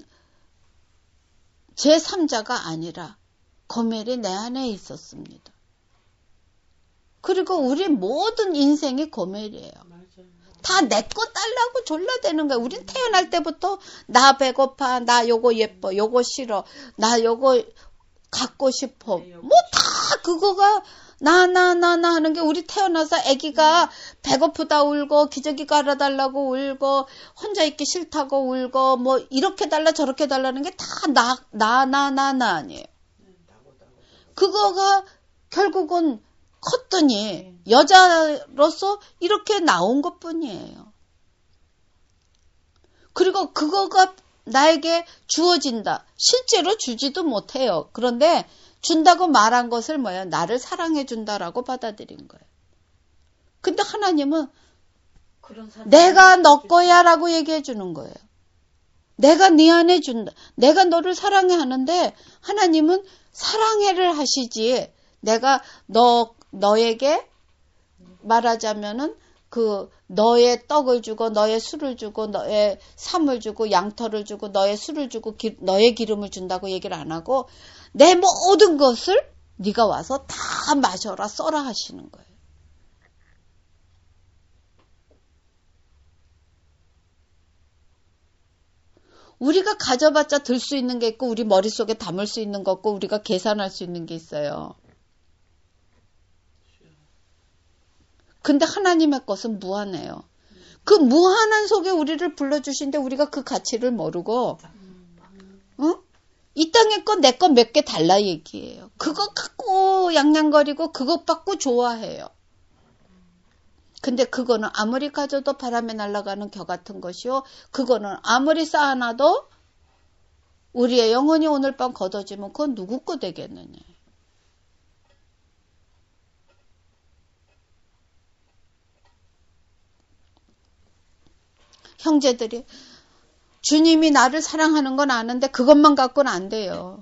제3자가 아니라 고멜이 내 안에 있었습니다. 그리고 우리 모든 인생이 고멜이에요. 다 내 거 달라고 졸라대는 거야. 우린 태어날 때부터 나 배고파, 나 요거 예뻐, 요거 싫어, 나 요거 갖고 싶어. 뭐 다 그거가 나 하는 게 우리 태어나서 아기가 배고프다 울고 기저귀 갈아달라고 울고 혼자 있기 싫다고 울고 뭐 이렇게 달라 저렇게 달라는 게 다 나 아니에요. 그거가 결국은 컸더니 여자로서 이렇게 나온 것뿐이에요. 그리고 그거가 나에게 주어진다. 실제로 주지도 못해요. 그런데 준다고 말한 것을 뭐예요? 나를 사랑해 준다라고 받아들인 거예요. 근데 하나님은 내가 너 거야 라고 얘기해 주는 거예요. 내가 네 안에 준다. 내가 너를 사랑해 하는데 하나님은 사랑해를 하시지. 내가 너에게 말하자면은 너의 떡을 주고 너의 술을 주고 너의 삶을 주고 양털을 주고 너의 술을 주고 너의 기름을 준다고 얘기를 안 하고 내 모든 것을 네가 와서 다 마셔라 써라 하시는 거예요. 우리가 가져봤자 들 수 있는 게 있고 우리 머릿속에 담을 수 있는 거 없고 우리가 계산할 수 있는 게 있어요. 근데 하나님의 것은 무한해요. 그 무한한 속에 우리를 불러주신데 우리가 그 가치를 모르고 이 땅의 건 내 건 몇 개 달라 얘기예요. 그거 갖고 양양거리고 그것 받고 좋아해요. 근데 그거는 아무리 가져도 바람에 날아가는 겨 같은 것이요. 그거는 아무리 쌓아놔도 우리의 영혼이 오늘 밤 걷어지면 그건 누구 거 되겠느냐. 형제들이 주님이 나를 사랑하는 건 아는데 그것만 갖고는 안 돼요.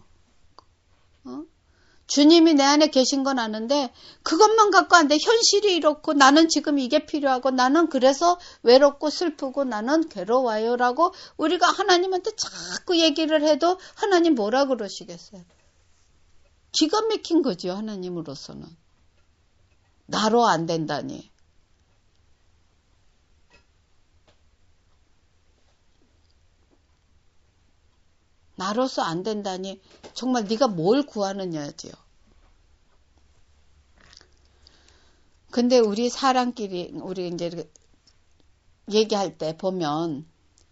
주님이 내 안에 계신 건 아는데 그것만 갖고 안 돼. 현실이 이렇고 나는 지금 이게 필요하고 나는 그래서 외롭고 슬프고 나는 괴로워요라고 우리가 하나님한테 자꾸 얘기를 해도 하나님 뭐라 그러시겠어요? 기가 막힌 거죠. 하나님으로서는. 나로 안 된다니. 나로서 안 된다니 정말 네가 뭘 구하느냐지요. 근데 우리 사람끼리 우리 이제 얘기할 때 보면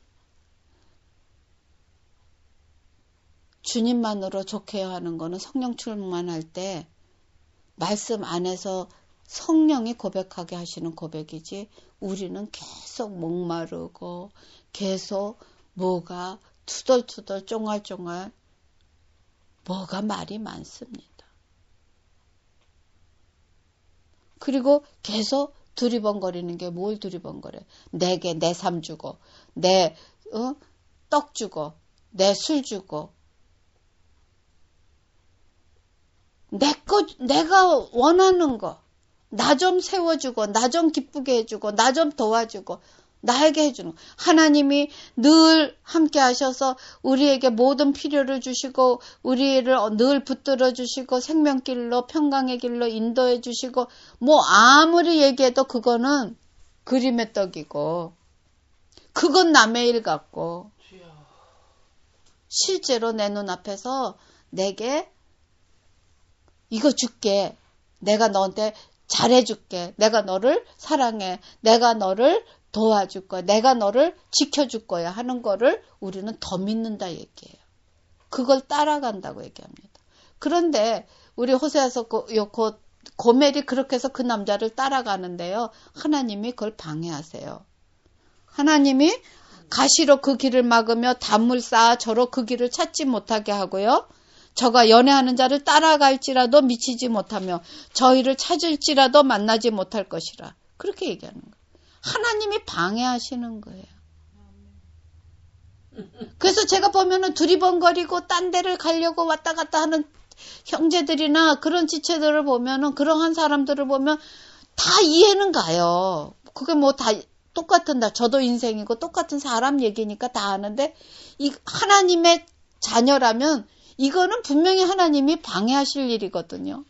주님만으로 좋게요 하는 거는 성령 충만할 때 말씀 안에서 성령이 고백하게 하시는 고백이지 우리는 계속 목마르고 계속 뭐가 투덜투덜 쫑알쫑알 뭐가 말이 많습니다. 그리고 계속 두리번거리는 게 뭘 두리번거려? 내게 내 삶 주고 내 떡 주고 내 술 주고 내가 원하는 거 나 좀 세워주고 나 좀 기쁘게 해주고 나 좀 도와주고 나에게 해주는 거. 하나님이 늘 함께 하셔서 우리에게 모든 필요를 주시고 우리를 늘 붙들어 주시고 생명길로 평강의 길로 인도해 주시고 뭐 아무리 얘기해도 그거는 그림의 떡이고 그건 남의 일 같고 실제로 내 눈앞에서 내게 이거 줄게. 내가 너한테 잘해줄게. 내가 너를 사랑해. 내가 너를 도와줄 거야. 내가 너를 지켜줄 거야 하는 거를 우리는 더 믿는다 얘기해요. 그걸 따라간다고 얘기합니다. 그런데 우리 호세아서 고멜이 그렇게 해서 그 남자를 따라가는데요. 하나님이 그걸 방해하세요. 하나님이 가시로 그 길을 막으며 단물 쌓아 저로 그 길을 찾지 못하게 하고요. 저가 연애하는 자를 따라갈지라도 미치지 못하며 저희를 찾을지라도 만나지 못할 것이라. 그렇게 얘기하는 거예요. 하나님이 방해하시는 거예요. 그래서 제가 보면은 두리번거리고 딴 데를 가려고 왔다 갔다 하는 형제들이나 그런 지체들을 보면은 그러한 사람들을 보면 다 이해는 가요. 그게 뭐 다 똑같은 저도 인생이고 똑같은 사람 얘기니까 다 아는데 이 하나님의 자녀라면 이거는 분명히 하나님이 방해하실 일이거든요.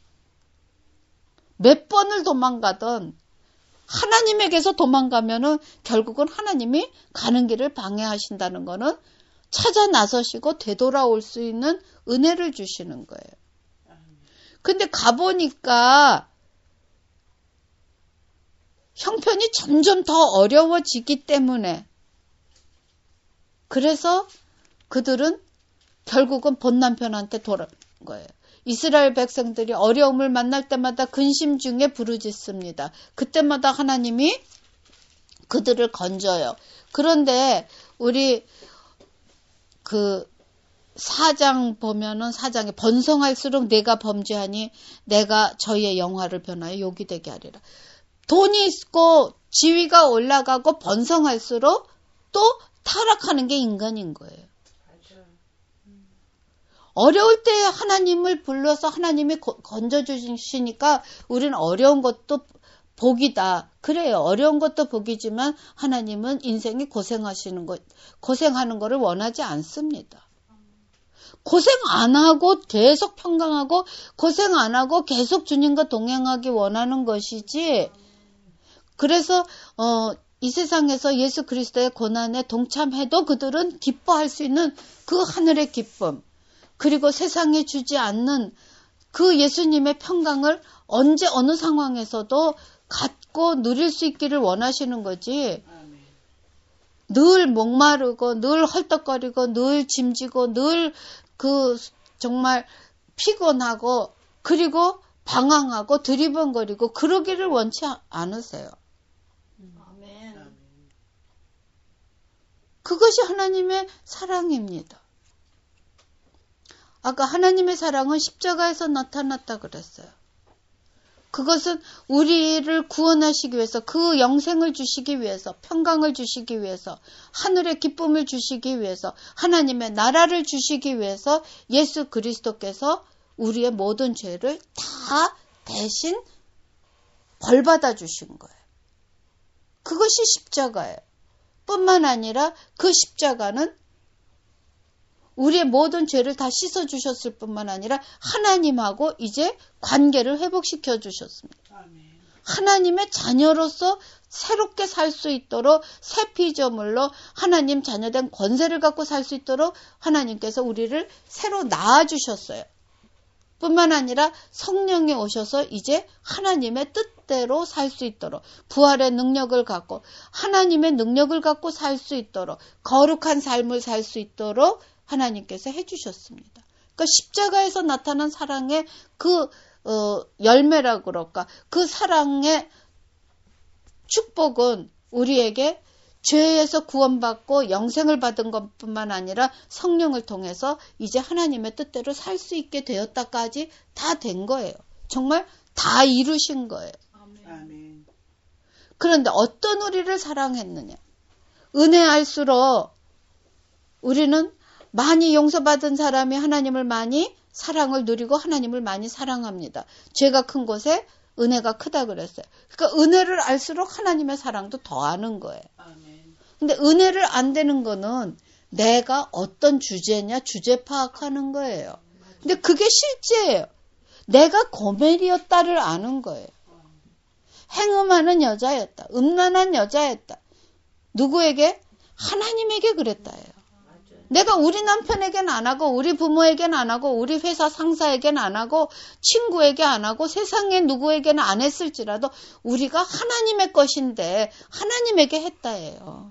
몇 번을 도망가던 하나님에게서 도망가면은 결국은 하나님이 가는 길을 방해하신다는 거는 찾아 나서시고 되돌아올 수 있는 은혜를 주시는 거예요. 근데 가보니까 형편이 점점 더 어려워지기 때문에 그래서 그들은 결국은 본 남편한테 돌아온 거예요. 이스라엘 백성들이 어려움을 만날 때마다 근심 중에 부르짖습니다. 그때마다 하나님이 그들을 건져요. 그런데 우리 그 4장 보면은 4장에 번성할수록 내가 범죄하니 내가 저희의 영화를 변하여 욕이 되게 하리라. 돈이 있고 지위가 올라가고 번성할수록 또 타락하는 게 인간인 거예요. 어려울 때 하나님을 불러서 하나님이 건져주시니까 우리는 어려운 것도 복이다. 그래요. 어려운 것도 복이지만 하나님은 인생이 고생하는 거를 원하지 않습니다. 고생 안 하고 계속 평강하고 고생 안 하고 계속 주님과 동행하기 원하는 것이지. 그래서 이 세상에서 예수 그리스도의 고난에 동참해도 그들은 기뻐할 수 있는 그 하늘의 기쁨, 그리고 세상에 주지 않는 그 예수님의 평강을 언제 어느 상황에서도 갖고 누릴 수 있기를 원하시는 거지. 늘 목마르고 늘 헐떡거리고 늘 짐지고 늘 정말 피곤하고 그리고 방황하고 드리번거리고 그러기를 원치 않으세요. 그것이 하나님의 사랑입니다. 아까 하나님의 사랑은 십자가에서 나타났다 그랬어요. 그것은 우리를 구원하시기 위해서, 그 영생을 주시기 위해서, 평강을 주시기 위해서, 하늘의 기쁨을 주시기 위해서, 하나님의 나라를 주시기 위해서 예수 그리스도께서 우리의 모든 죄를 다 대신 벌받아 주신 거예요. 그것이 십자가예요. 뿐만 아니라 그 십자가는 우리의 모든 죄를 다 씻어주셨을 뿐만 아니라 하나님하고 이제 관계를 회복시켜 주셨습니다. 하나님의 자녀로서 새롭게 살 수 있도록 새 피조물로 하나님 자녀된 권세를 갖고 살 수 있도록 하나님께서 우리를 새로 낳아주셨어요. 뿐만 아니라 성령이 오셔서 이제 하나님의 뜻대로 살 수 있도록, 부활의 능력을 갖고 하나님의 능력을 갖고 살 수 있도록, 거룩한 삶을 살 수 있도록 하나님께서 해주셨습니다. 그러니까 십자가에서 나타난 사랑의 그 열매라고 그럴까, 그 사랑의 축복은 우리에게 죄에서 구원받고 영생을 받은 것뿐만 아니라 성령을 통해서 이제 하나님의 뜻대로 살 수 있게 되었다까지 다 된 거예요. 정말 다 이루신 거예요. 아멘. 그런데 어떤 우리를 사랑했느냐? 은혜할수록 우리는 많이 용서받은 사람이 하나님을 많이 사랑을 누리고 하나님을 많이 사랑합니다. 죄가 큰 곳에 은혜가 크다 그랬어요. 그러니까 은혜를 알수록 하나님의 사랑도 더 아는 거예요. 근데 은혜를 안 되는 거는 내가 어떤 주제냐 주제 파악하는 거예요. 근데 그게 실제예요. 내가 고멜이었다를 아는 거예요. 행음하는 여자였다. 음란한 여자였다. 누구에게? 하나님에게 그랬다예요. 내가 우리 남편에겐 안 하고 우리 부모에겐 안 하고 우리 회사 상사에겐 안 하고 친구에게 안 하고 세상에 누구에게는 안 했을지라도 우리가 하나님의 것인데 하나님에게 했다예요.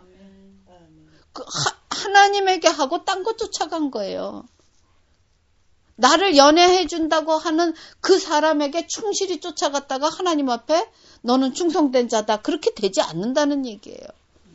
하나님에게 하고 딴 거 쫓아간 거예요. 나를 연애해 준다고 하는 그 사람에게 충실히 쫓아갔다가 하나님 앞에 너는 충성된 자다. 그렇게 되지 않는다는 얘기예요.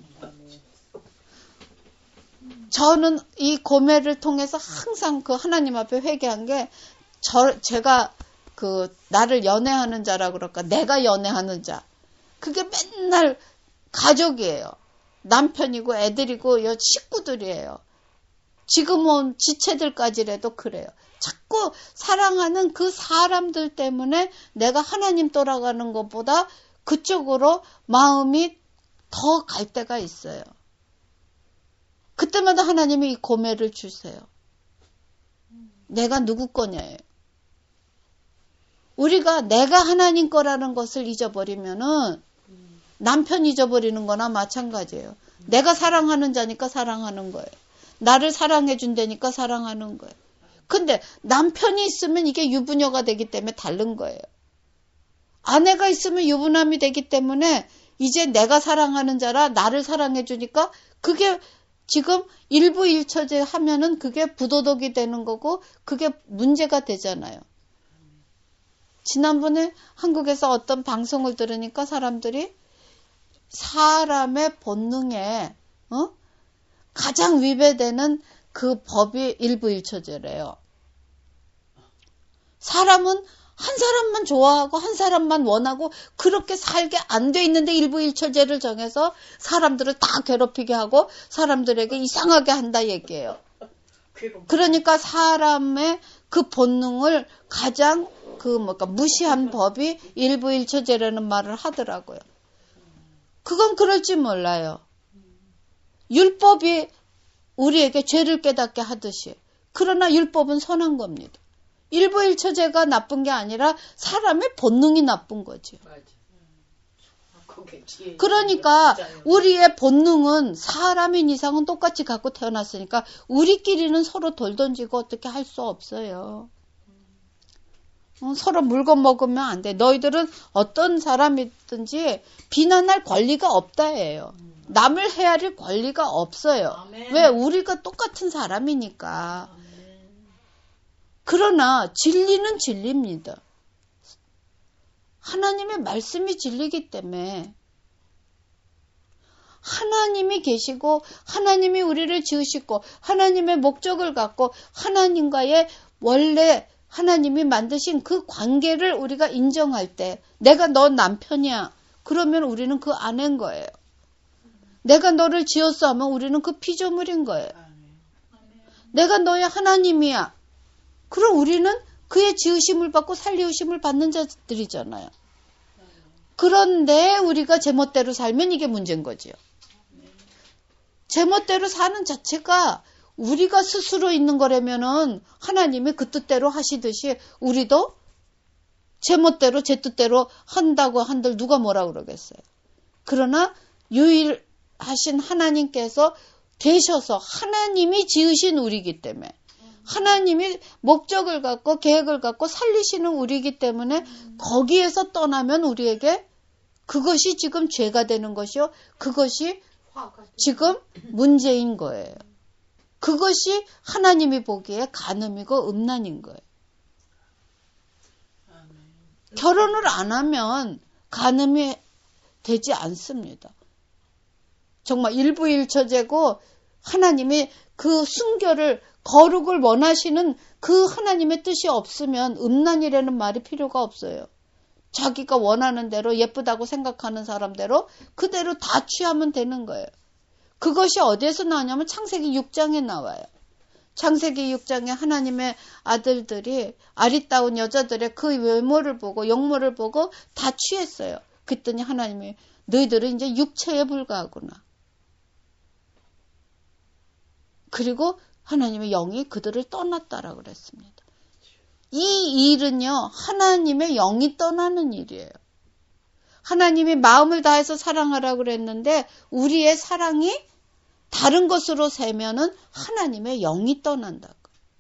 저는 이 고매를 통해서 항상 그 하나님 앞에 회개한 게 제가 그 나를 연애하는 자라 그럴까, 내가 연애하는 자, 그게 맨날 가족이에요. 남편이고 애들이고 식구들이에요. 지금은 지체들까지라도 그래요. 자꾸 사랑하는 그 사람들 때문에 내가 하나님 돌아가는 것보다 그쪽으로 마음이 더 갈 때가 있어요. 그때마다 하나님이 이 고매를 주세요. 내가 누구 거냐예요. 우리가 내가 하나님 거라는 것을 잊어버리면은 남편 잊어버리는 거나 마찬가지예요. 내가 사랑하는 자니까 사랑하는 거예요. 나를 사랑해 준다니까 사랑하는 거예요. 근데 남편이 있으면 이게 유부녀가 되기 때문에 다른 거예요. 아내가 있으면 유부남이 되기 때문에 이제 내가 사랑하는 자라 나를 사랑해 주니까 그게 지금 일부일처제 하면은 그게 부도덕이 되는 거고 그게 문제가 되잖아요. 지난번에 한국에서 어떤 방송을 들으니까 사람들이 사람의 본능에 가장 위배되는 그 법이 일부일처제래요. 사람은 한 사람만 좋아하고 한 사람만 원하고 그렇게 살게 안 돼 있는데 일부일처제를 정해서 사람들을 다 괴롭히게 하고 사람들에게 이상하게 한다 얘기예요. 그러니까 사람의 그 본능을 가장 무시한 법이 일부일처제라는 말을 하더라고요. 그건 그럴지 몰라요. 율법이 우리에게 죄를 깨닫게 하듯이. 그러나 율법은 선한 겁니다. 일부일처제가 나쁜 게 아니라 사람의 본능이 나쁜 거죠. 그러니까 우리의 본능은 사람인 이상은 똑같이 갖고 태어났으니까 우리끼리는 서로 돌 던지고 어떻게 할 수 없어요. 서로 물건 먹으면 안 돼. 너희들은 어떤 사람이든지 비난할 권리가 없다예요. 남을 헤아릴 권리가 없어요. 아멘. 왜? 우리가 똑같은 사람이니까. 아멘. 그러나 진리는 진리입니다. 하나님의 말씀이 진리이기 때문에 하나님이 계시고 하나님이 우리를 지으시고 하나님의 목적을 갖고 하나님과의 원래 하나님이 만드신 그 관계를 우리가 인정할 때 내가 너 남편이야. 그러면 우리는 그 아내인 거예요. 내가 너를 지었어 하면 우리는 그 피조물인 거예요. 내가 너의 하나님이야. 그럼 우리는 그의 지으심을 받고 살리우심을 받는 자들이잖아요. 그런데 우리가 제멋대로 살면 이게 문제인 거지요. 제멋대로 사는 자체가 우리가 스스로 있는 거라면은 하나님이 그 뜻대로 하시듯이 우리도 제멋대로 제 뜻대로 한다고 한들 누가 뭐라 그러겠어요. 그러나 유일하신 하나님께서 계셔서 하나님이 지으신 우리이기 때문에 하나님이 목적을 갖고 계획을 갖고 살리시는 우리이기 때문에 거기에서 떠나면 우리에게 그것이 지금 죄가 되는 것이요. 그것이 지금 문제인 거예요. 그것이 하나님이 보기에 간음이고 음란인 거예요. 결혼을 안 하면 간음이 되지 않습니다. 정말 일부일처제고 하나님이 그 순결을 거룩을 원하시는 그 하나님의 뜻이 없으면 음란이라는 말이 필요가 없어요. 자기가 원하는 대로 예쁘다고 생각하는 사람대로 그대로 다 취하면 되는 거예요. 그것이 어디에서 나오냐면 창세기 6장에 나와요. 창세기 6장에 하나님의 아들들이 아리따운 여자들의 그 외모를 보고 영모를 보고 다 취했어요. 그랬더니 하나님이 너희들은 이제 육체에 불과하구나. 그리고 하나님의 영이 그들을 떠났다라고 그랬습니다. 이 일은요, 하나님의 영이 떠나는 일이에요. 하나님이 마음을 다해서 사랑하라고 그랬는데 우리의 사랑이 다른 것으로 세면은 하나님의 영이 떠난다고.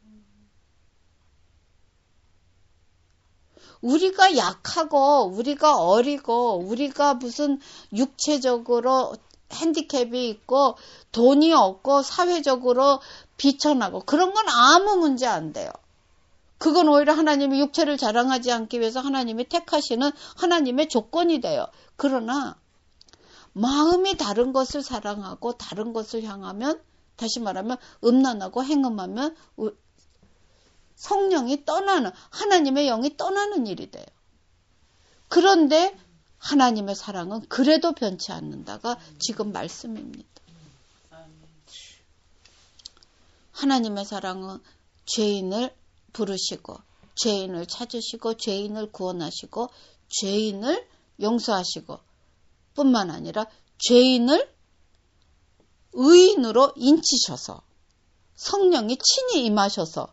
우리가 약하고 우리가 어리고 우리가 무슨 육체적으로 핸디캡이 있고 돈이 없고 사회적으로 비천하고 그런 건 아무 문제 안 돼요. 그건 오히려 하나님이 육체를 자랑하지 않기 위해서 하나님이 택하시는 하나님의 조건이 돼요. 그러나 마음이 다른 것을 사랑하고 다른 것을 향하면 다시 말하면 음란하고 행음하면 성령이 떠나는 하나님의 영이 떠나는 일이 돼요. 그런데 하나님의 사랑은 그래도 변치 않는다가 지금 말씀입니다. 하나님의 사랑은 죄인을 부르시고 죄인을 찾으시고 죄인을 구원하시고 죄인을 용서하시고 뿐만 아니라 죄인을 의인으로 인치셔서 성령이 친히 임하셔서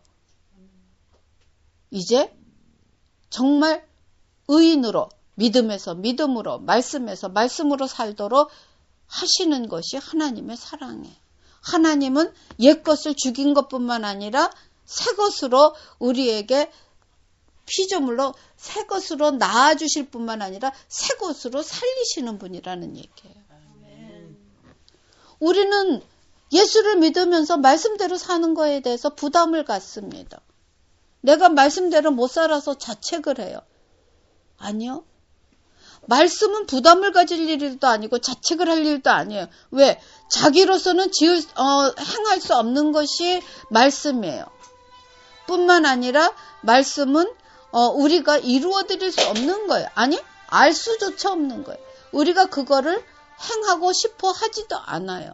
이제 정말 의인으로 믿음에서 믿음으로 말씀에서 말씀으로 살도록 하시는 것이 하나님의 사랑이에요. 하나님은 옛것을 죽인 것뿐만 아니라 새것으로 우리에게 피조물로 새것으로 낳아주실 뿐만 아니라 새것으로 살리시는 분이라는 얘기예요. 아멘. 우리는 예수를 믿으면서 말씀대로 사는 거에 대해서 부담을 갖습니다. 내가 말씀대로 못 살아서 자책을 해요. 아니요. 말씀은 부담을 가질 일도 아니고 자책을 할 일도 아니에요. 왜? 자기로서는 행할 수 없는 것이 말씀이에요. 뿐만 아니라 말씀은 우리가 이루어드릴 수 없는 거예요. 아니, 알 수조차 없는 거예요. 우리가 그거를 행하고 싶어 하지도 않아요.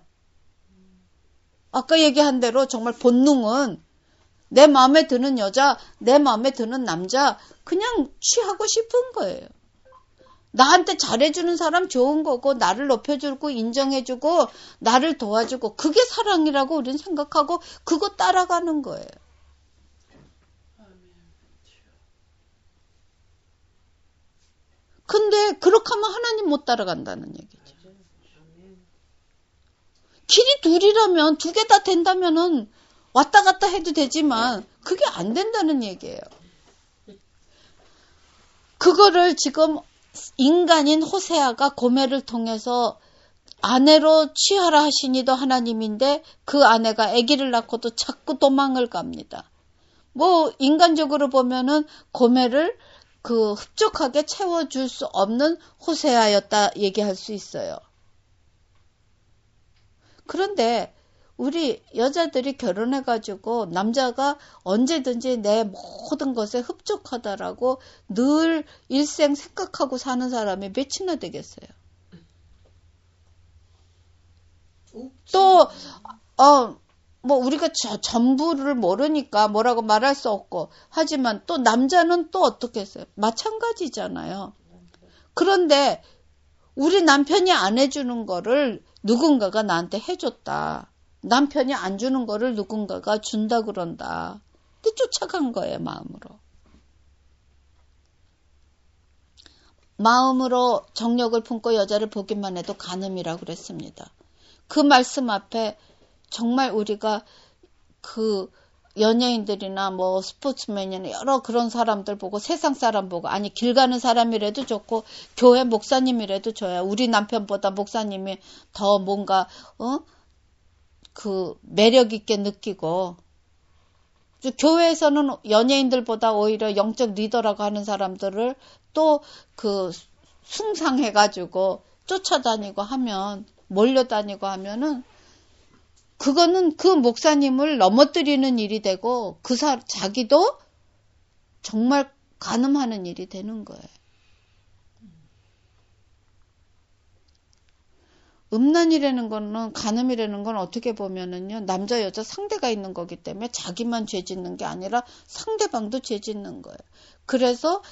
아까 얘기한 대로 정말 본능은 내 마음에 드는 여자, 내 마음에 드는 남자 그냥 취하고 싶은 거예요. 나한테 잘해주는 사람 좋은 거고 나를 높여주고 인정해주고 나를 도와주고 그게 사랑이라고 우리는 생각하고 그거 따라가는 거예요. 근데 그렇게 하면 하나님 못 따라간다는 얘기죠. 길이 둘이라면 두 개 다 된다면은 왔다 갔다 해도 되지만 그게 안 된다는 얘기예요. 그거를 지금 인간인 호세아가 고멜을 통해서 아내로 취하라 하시니도 하나님인데 그 아내가 아기를 낳고도 자꾸 도망을 갑니다. 뭐 인간적으로 보면은 고멜을 흡족하게 채워줄 수 없는 호세아였다 얘기할 수 있어요. 그런데 우리 여자들이 결혼해가지고 남자가 언제든지 내 모든 것에 흡족하다라고 늘 일생 생각하고 사는 사람이 몇이나 되겠어요. 또 뭐 우리가 전부를 모르니까 뭐라고 말할 수 없고 하지만 또 남자는 또 어떻게 했어요? 마찬가지잖아요. 그런데 우리 남편이 안 해주는 거를 누군가가 나한테 해줬다. 남편이 안 주는 거를 누군가가 준다 그런다. 근데 쫓아간 거예요, 마음으로. 마음으로 정력을 품고 여자를 보기만 해도 간음이라고 그랬습니다. 그 말씀 앞에 정말 우리가 연예인들이나 뭐 스포츠맨이나 여러 그런 사람들 보고 세상 사람 보고 아니 길 가는 사람이라도 좋고 교회 목사님이라도 좋아요. 우리 남편보다 목사님이 더 뭔가 매력 있게 느끼고 교회에서는 연예인들보다 오히려 영적 리더라고 하는 사람들을 또 숭상해가지고 쫓아다니고 하면 몰려다니고 하면은 그거는 그 목사님을 넘어뜨리는 일이 되고 자기도 정말 간음하는 일이 되는 거예요. 음란이라는 거는 간음이라는 건 어떻게 보면은요 남자 여자 상대가 있는 거기 때문에 자기만 죄 짓는 게 아니라 상대방도 죄 짓는 거예요. 그래서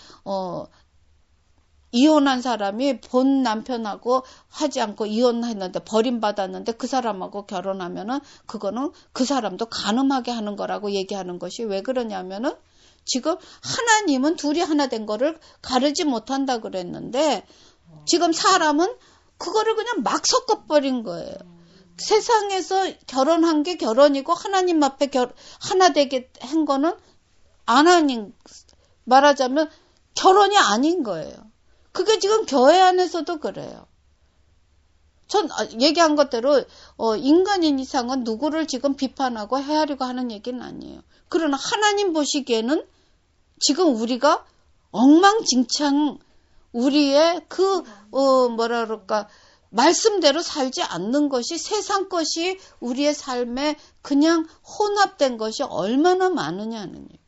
이혼한 사람이 본 남편하고 하지 않고 이혼했는데 버림받았는데 그 사람하고 결혼하면은 그거는 그 사람도 간음하게 하는 거라고 얘기하는 것이 왜 그러냐면은 지금 하나님은 둘이 하나 된 거를 가르지 못한다 그랬는데 지금 사람은 그거를 그냥 막 섞어버린 거예요. 세상에서 결혼한 게 결혼이고 하나님 앞에 하나 되게 한 거는 하나님 말하자면 결혼이 아닌 거예요. 그게 지금 교회 안에서도 그래요. 전 얘기한 것대로 인간인 이상은 누구를 지금 비판하고 헤아리고 하는 얘기는 아니에요. 그러나 하나님 보시기에는 지금 우리가 엉망진창 우리의 뭐라 그럴까 말씀대로 살지 않는 것이 세상 것이 우리의 삶에 그냥 혼합된 것이 얼마나 많으냐는 얘기.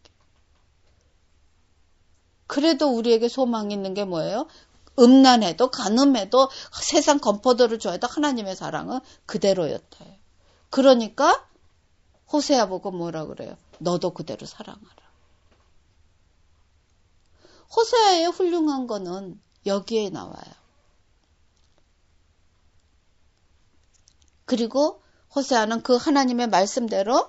그래도 우리에게 소망이 있는 게 뭐예요? 음란해도 간음해도 세상 건포도를 줘도 하나님의 사랑은 그대로였다. 그러니까 호세아 보고 뭐라 그래요? 너도 그대로 사랑하라. 호세아의 훌륭한 거는 여기에 나와요. 그리고 호세아는 그 하나님의 말씀대로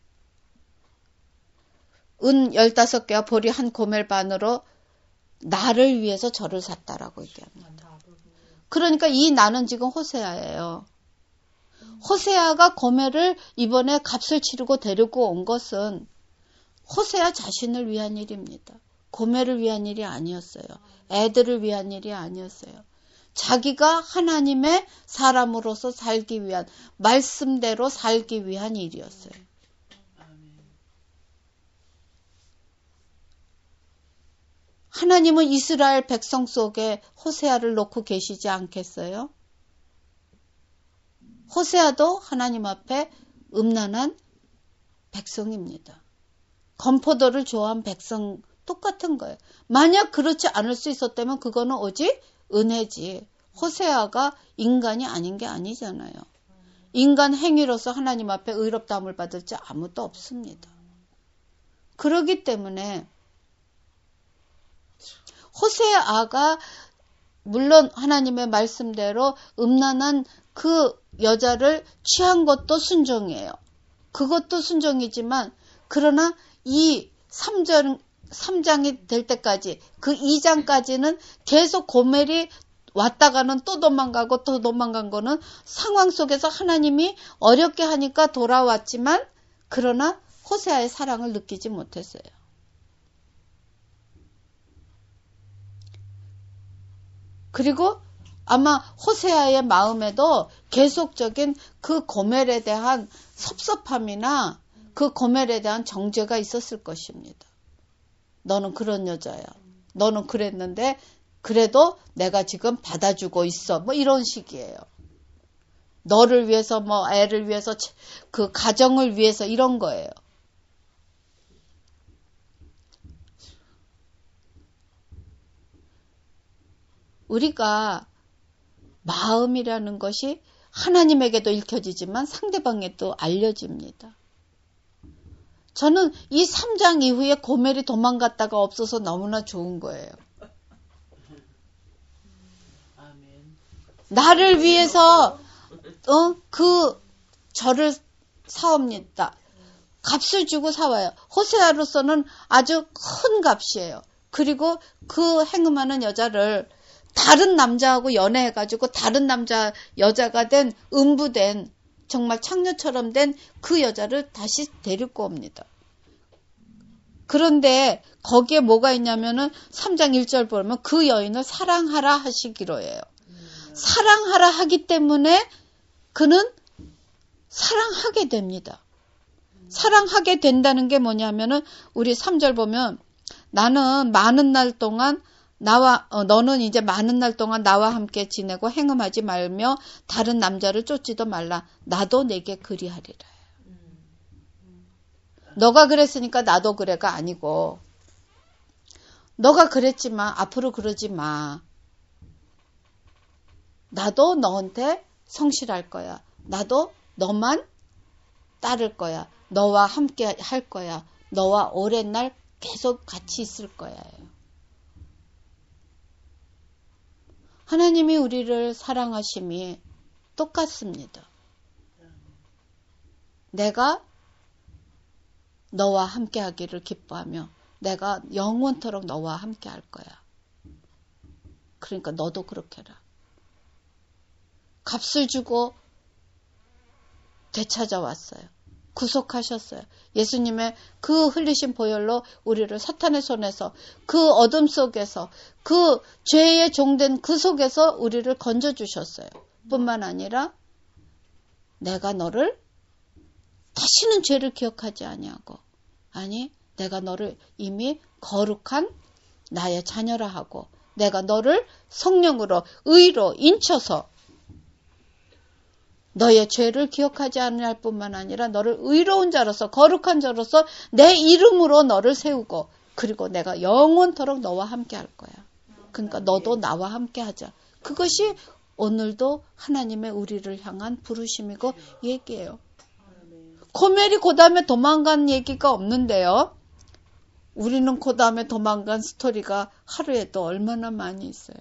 은 15개와 보리 한 고멜 반으로 나를 위해서 저를 샀다라고 얘기합니다. 그러니까 이 나는 지금 호세아예요. 호세아가 고멜을 이번에 값을 치르고 데리고 온 것은 호세아 자신을 위한 일입니다. 고멜을 위한 일이 아니었어요. 애들을 위한 일이 아니었어요. 자기가 하나님의 사람으로서 살기 위한 말씀대로 살기 위한 일이었어요. 하나님은 이스라엘 백성 속에 호세아를 놓고 계시지 않겠어요? 호세아도 하나님 앞에 음란한 백성입니다. 건포도를 좋아한 백성 똑같은 거예요. 만약 그렇지 않을 수 있었다면 그거는 오직 은혜지. 호세아가 인간이 아닌 게 아니잖아요. 인간 행위로서 하나님 앞에 의롭다함을 받을 자 아무도 없습니다. 그렇기 때문에 호세아가 물론 하나님의 말씀대로 음란한 그 여자를 취한 것도 순종이에요. 그것도 순종이지만 그러나 이 3장이 될 때까지 그 2장까지는 계속 고멜이 왔다가는 또 도망가고 또 도망간 거는 상황 속에서 하나님이 어렵게 하니까 돌아왔지만 그러나 호세아의 사랑을 느끼지 못했어요. 그리고 아마 호세아의 마음에도 계속적인 그 고멜에 대한 섭섭함이나 그 고멜에 대한 정죄가 있었을 것입니다. 너는 그런 여자야. 너는 그랬는데 그래도 내가 지금 받아주고 있어. 뭐 이런 식이에요. 너를 위해서 뭐 애를 위해서 그 가정을 위해서 이런 거예요. 우리가 마음이라는 것이 하나님에게도 읽혀지지만 상대방에도 알려집니다. 저는 이 3장 이후에 고멜이 도망갔다가 없어서 너무나 좋은 거예요. 나를 위해서 그 저를 사옵니다. 값을 주고 사와요. 호세아로서는 아주 큰 값이에요. 그리고 그 행음하는 여자를 다른 남자하고 연애해가지고 다른 남자 여자가 된 음부된 정말 창녀처럼 된 그 여자를 다시 데리고 옵니다. 그런데 거기에 뭐가 있냐면은 3장 1절 보면 그 여인을 사랑하라 하시기로 해요. 사랑하라 하기 때문에 그는 사랑하게 됩니다. 사랑하게 된다는 게 뭐냐면은 우리 3절 보면 나는 많은 날 동안 너는 이제 많은 날 동안 나와 함께 지내고 행음하지 말며 다른 남자를 쫓지도 말라. 나도 내게 그리하리라. 너가 그랬으니까 나도 그래가 아니고 너가 그랬지만 앞으로 그러지 마. 나도 너한테 성실할 거야. 나도 너만 따를 거야. 너와 함께 할 거야. 너와 오랜 날 계속 같이 있을 거야. 하나님이 우리를 사랑하심이 똑같습니다. 내가 너와 함께 하기를 기뻐하며 내가 영원토록 너와 함께 할 거야. 그러니까 너도 그렇게 해라. 값을 주고 되찾아왔어요. 구속하셨어요. 예수님의 그 흘리신 보혈로 우리를 사탄의 손에서 그 어둠 속에서 그 죄의 종된 그 속에서 우리를 건져주셨어요. 뿐만 아니라 내가 너를 다시는 죄를 기억하지 아니하고 아니 내가 너를 이미 거룩한 나의 자녀라 하고 내가 너를 성령으로 의로 인쳐서 너의 죄를 기억하지 않을 뿐만 아니라 너를 의로운 자로서 거룩한 자로서 내 이름으로 너를 세우고 그리고 내가 영원토록 너와 함께 할 거야. 그러니까 너도 나와 함께 하자. 그것이 오늘도 하나님의 우리를 향한 부르심이고 얘기예요. 고멜이 그 다음에 도망간 얘기가 없는데요. 우리는 그 다음에 도망간 스토리가 하루에도 얼마나 많이 있어요.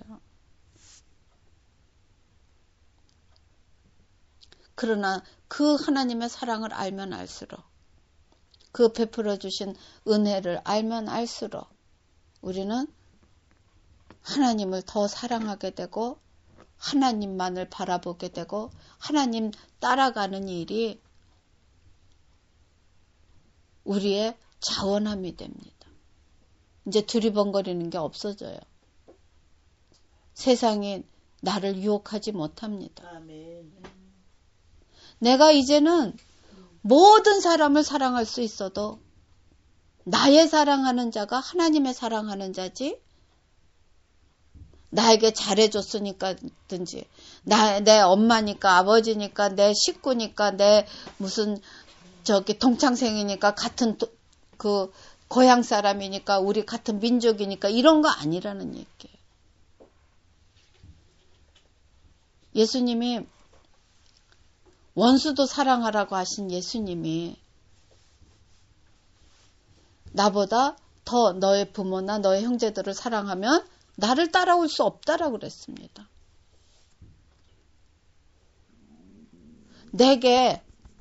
그러나 그 하나님의 사랑을 알면 알수록 그 베풀어 주신 은혜를 알면 알수록 우리는 하나님을 더 사랑하게 되고 하나님만을 바라보게 되고 하나님 따라가는 일이 우리의 자원함이 됩니다. 이제 두리번거리는 게 없어져요. 세상이 나를 유혹하지 못합니다. 아멘. 내가 이제는 모든 사람을 사랑할 수 있어도 나의 사랑하는 자가 하나님의 사랑하는 자지 나에게 잘해줬으니까든지, 내 엄마니까, 아버지니까, 내 식구니까, 내 무슨, 동창생이니까, 같은, 고향 사람이니까, 우리 같은 민족이니까, 이런 거 아니라는 얘기예요. 예수님이, 원수도 사랑하라고 하신 예수님이, 나보다 더 너의 부모나 너의 형제들을 사랑하면, 나를 따라올 수 없다라고 그랬습니다. 내게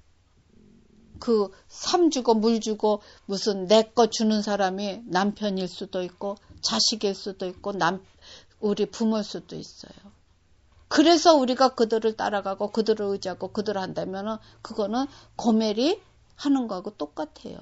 삶 주고 물 주고 무슨 내 거 주는 사람이 남편일 수도 있고 자식일 수도 있고 우리 부모일 수도 있어요. 그래서 우리가 그들을 따라가고 그들을 의지하고 그들을 한다면 그거는 고멜이 하는 거하고 똑같아요.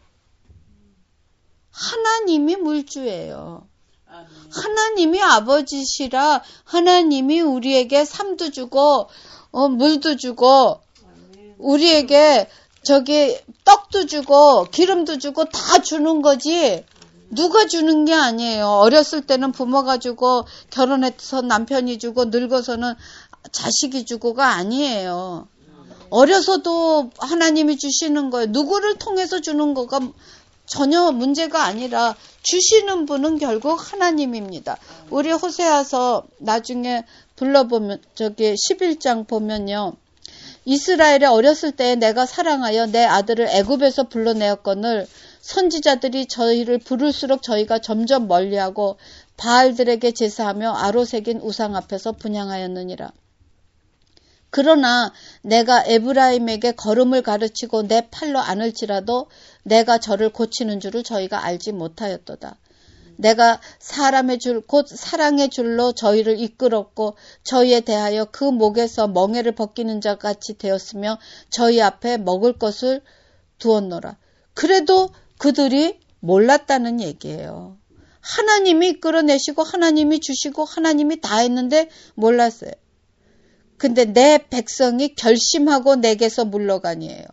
하나님이 물주예요. 하나님이 아버지시라 하나님이 우리에게 삶도 주고 물도 주고 우리에게 떡도 주고 기름도 주고 다 주는 거지 누가 주는 게 아니에요. 어렸을 때는 부모가 주고 결혼해서 남편이 주고 늙어서는 자식이 주고가 아니에요. 어려서도 하나님이 주시는 거예요. 누구를 통해서 주는 거가 전혀 문제가 아니라 주시는 분은 결국 하나님입니다. 우리 호세아서 나중에 불러보면 11장 보면요. 이스라엘의 어렸을 때에 내가 사랑하여 내 아들을 애굽에서 불러내었거늘 선지자들이 저희를 부를수록 저희가 점점 멀리하고 바알들에게 제사하며 아로새긴 우상 앞에서 분향하였느니라. 그러나 내가 에브라임에게 걸음을 가르치고 내 팔로 안을지라도 내가 저를 고치는 줄을 저희가 알지 못하였도다. 내가 사람의 줄 곧 사랑의 줄로 저희를 이끌었고 저희에 대하여 그 목에서 멍에를 벗기는 자 같이 되었으며 저희 앞에 먹을 것을 두었노라. 그래도 그들이 몰랐다는 얘기예요. 하나님이 이끌어내시고 하나님이 주시고 하나님이 다 했는데 몰랐어요. 근데 내 백성이 결심하고 내게서 물러가니에요.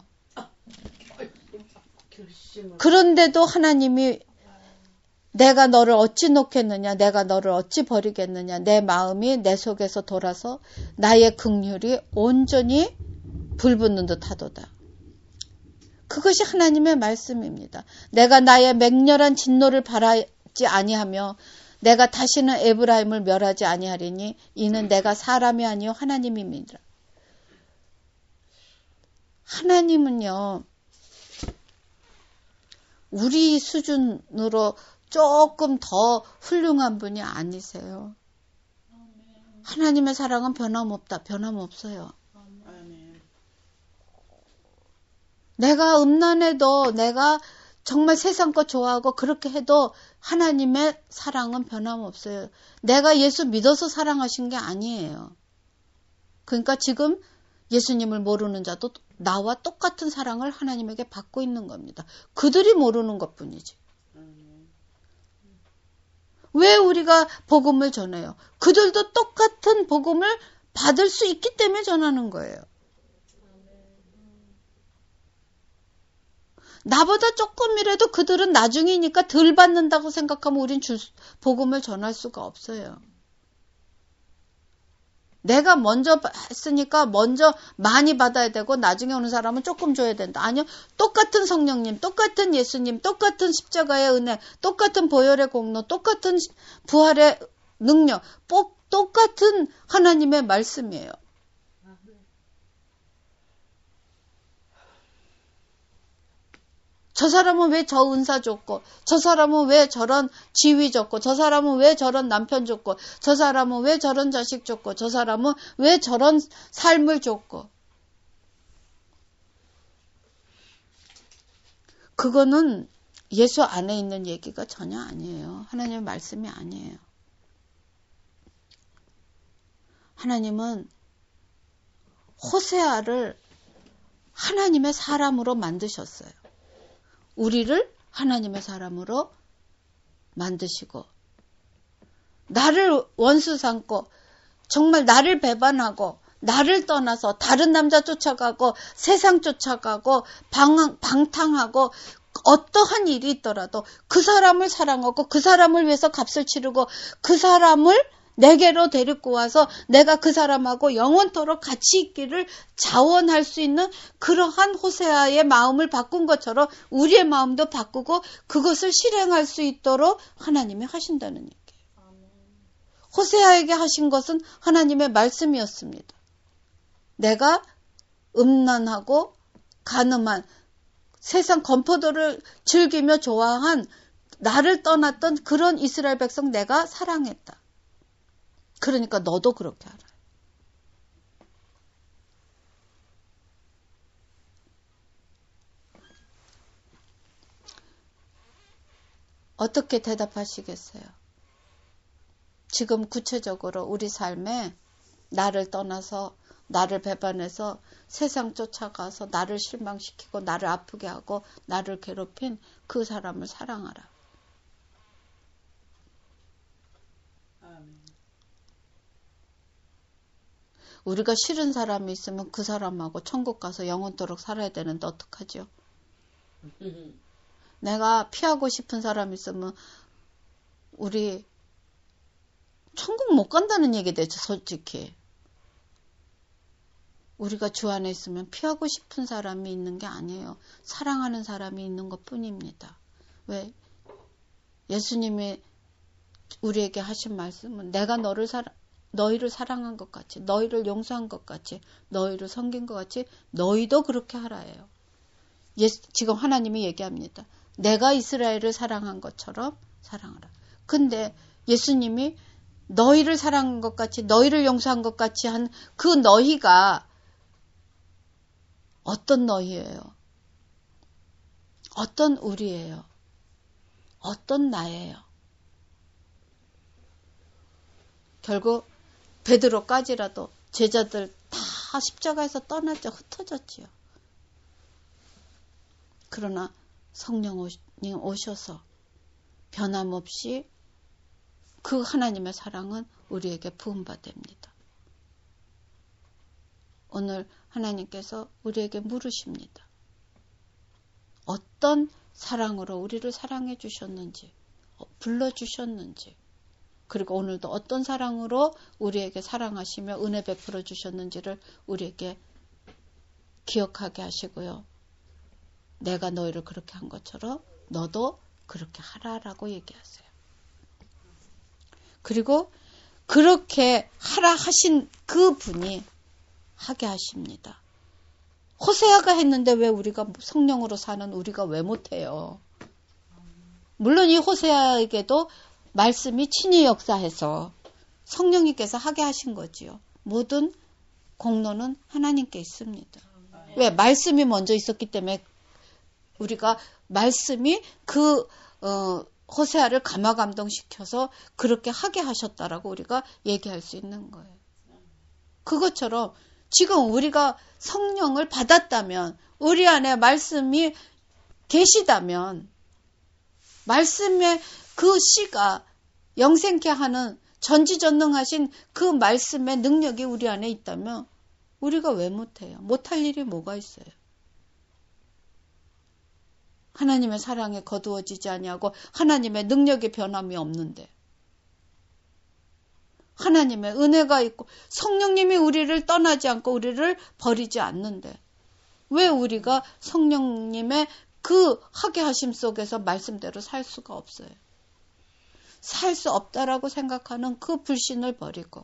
그런데도 하나님이 내가 너를 어찌 놓겠느냐, 내가 너를 어찌 버리겠느냐, 내 마음이 내 속에서 돌아서 나의 긍휼이 온전히 불붙는 듯 하도다. 그것이 하나님의 말씀입니다. 내가 나의 맹렬한 진노를 바라지 아니하며 내가 다시는 에브라임을 멸하지 아니하리니 이는 내가 사람이 아니요 하나님입니다. 하나님은요, 우리 수준으로 조금 더 훌륭한 분이 아니세요. 하나님의 사랑은 변함없다. 변함없어요. 내가 음란해도 내가 정말 세상 거 좋아하고 그렇게 해도 하나님의 사랑은 변함없어요. 내가 예수 믿어서 사랑하신 게 아니에요. 그러니까 지금 예수님을 모르는 자도 나와 똑같은 사랑을 하나님에게 받고 있는 겁니다. 그들이 모르는 것뿐이지. 왜 우리가 복음을 전해요? 그들도 똑같은 복음을 받을 수 있기 때문에 전하는 거예요. 나보다 조금이라도 그들은 나중이니까 덜 받는다고 생각하면 우린 복음을 전할 수가 없어요. 내가 먼저 했으니까 먼저 많이 받아야 되고 나중에 오는 사람은 조금 줘야 된다. 아니요. 똑같은 성령님, 똑같은 예수님, 똑같은 십자가의 은혜, 똑같은 보혈의 공로, 똑같은 부활의 능력, 똑같은 하나님의 말씀이에요. 저 사람은 왜 저 은사 줬고, 저 사람은 왜 저런 지위 줬고, 저 사람은 왜 저런 남편 줬고, 저 사람은 왜 저런 자식 줬고, 저 사람은 왜 저런 삶을 줬고. 그거는 예수 안에 있는 얘기가 전혀 아니에요. 하나님의 말씀이 아니에요. 하나님은 호세아를 하나님의 사람으로 만드셨어요. 우리를 하나님의 사람으로 만드시고 나를 원수 삼고 정말 나를 배반하고 나를 떠나서 다른 남자 쫓아가고 세상 쫓아가고 방탕하고 어떠한 일이 있더라도 그 사람을 사랑하고 그 사람을 위해서 값을 치르고 그 사람을 내게로 데리고 와서 내가 그 사람하고 영원토록 같이 있기를 자원할 수 있는 그러한 호세아의 마음을 바꾼 것처럼 우리의 마음도 바꾸고 그것을 실행할 수 있도록 하나님이 하신다는 얘기예요. 호세아에게 하신 것은 하나님의 말씀이었습니다. 내가 음란하고 간음한 세상 건포도를 즐기며 좋아한 나를 떠났던 그런 이스라엘 백성 내가 사랑했다. 그러니까 너도 그렇게 하라. 어떻게 대답하시겠어요? 지금 구체적으로 우리 삶에 나를 떠나서 나를 배반해서 세상 쫓아가서 나를 실망시키고 나를 아프게 하고 나를 괴롭힌 그 사람을 사랑하라. 우리가 싫은 사람이 있으면 그 사람하고 천국 가서 영원토록 살아야 되는데 어떡하죠? 내가 피하고 싶은 사람이 있으면 우리 천국 못 간다는 얘기 되죠, 솔직히. 우리가 주 안에 있으면 피하고 싶은 사람이 있는 게 아니에요. 사랑하는 사람이 있는 것 뿐입니다. 왜? 예수님이 우리에게 하신 말씀은 내가 너희를 사랑한 것 같이, 너희를 용서한 것 같이, 너희를 섬긴 것 같이 너희도 그렇게 하라예요. 지금 하나님이 얘기합니다. 내가 이스라엘을 사랑한 것처럼 사랑하라. 근데 예수님이 너희를 사랑한 것 같이, 너희를 용서한 것 같이 한 그 너희가 어떤 너희예요? 어떤 우리예요? 어떤 나예요? 결국 베드로까지라도 제자들 다 십자가에서 떠났죠. 흩어졌지요. 그러나 성령님 오셔서 변함없이 그 하나님의 사랑은 우리에게 부음받습니다. 오늘 하나님께서 우리에게 물으십니다. 어떤 사랑으로 우리를 사랑해 주셨는지, 불러주셨는지, 그리고 오늘도 어떤 사랑으로 우리에게 사랑하시며 은혜 베풀어 주셨는지를 우리에게 기억하게 하시고요. 내가 너희를 그렇게 한 것처럼 너도 그렇게 하라라고 얘기하세요. 그리고 그렇게 하라 하신 그 분이 하게 하십니다. 호세아가 했는데 왜 우리가 성령으로 사는 우리가 왜 못해요? 물론 이 호세아에게도 말씀이 친히 역사해서 성령님께서 하게 하신 거지요. 모든 공로는 하나님께 있습니다. 왜? 말씀이 먼저 있었기 때문에 우리가 말씀이 그 호세아를 감화감동시켜서 그렇게 하게 하셨다라고 우리가 얘기할 수 있는 거예요. 그것처럼 지금 우리가 성령을 받았다면, 우리 안에 말씀이 계시다면, 말씀의 그 씨가 영생케 하는 전지전능하신 그 말씀의 능력이 우리 안에 있다면 우리가 왜 못해요? 못할 일이 뭐가 있어요? 하나님의 사랑에 거두어지지 아니하고 하나님의 능력의 변함이 없는데, 하나님의 은혜가 있고 성령님이 우리를 떠나지 않고 우리를 버리지 않는데 왜 우리가 성령님의 그 하게 하심 속에서 말씀대로 살 수가 없어요? 살 수 없다라고 생각하는 그 불신을 버리고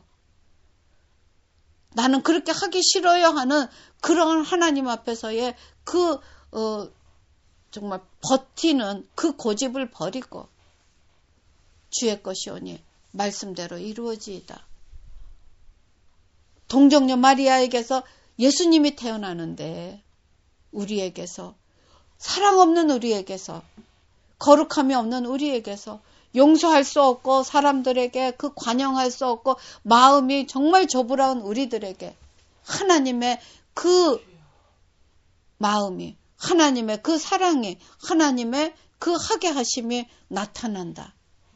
나는 그렇게 하기 싫어요 하는 그런 하나님 앞에서의 그 정말 버티는 그 고집을 버리고 주의 것이오니 말씀대로 이루어지이다. 동정녀 마리아에게서 예수님이 태어나는데 우리에게서, 사랑 없는 우리에게서, 거룩함이 없는 우리에게서, 용서할 수 없고 사람들에게 그 관용할 수 없고 마음이 정말 조부라운 우리들에게 하나님의 그 마음이, 하나님의 그 사랑이, 하나님의 그 하게 하심이 나타난다.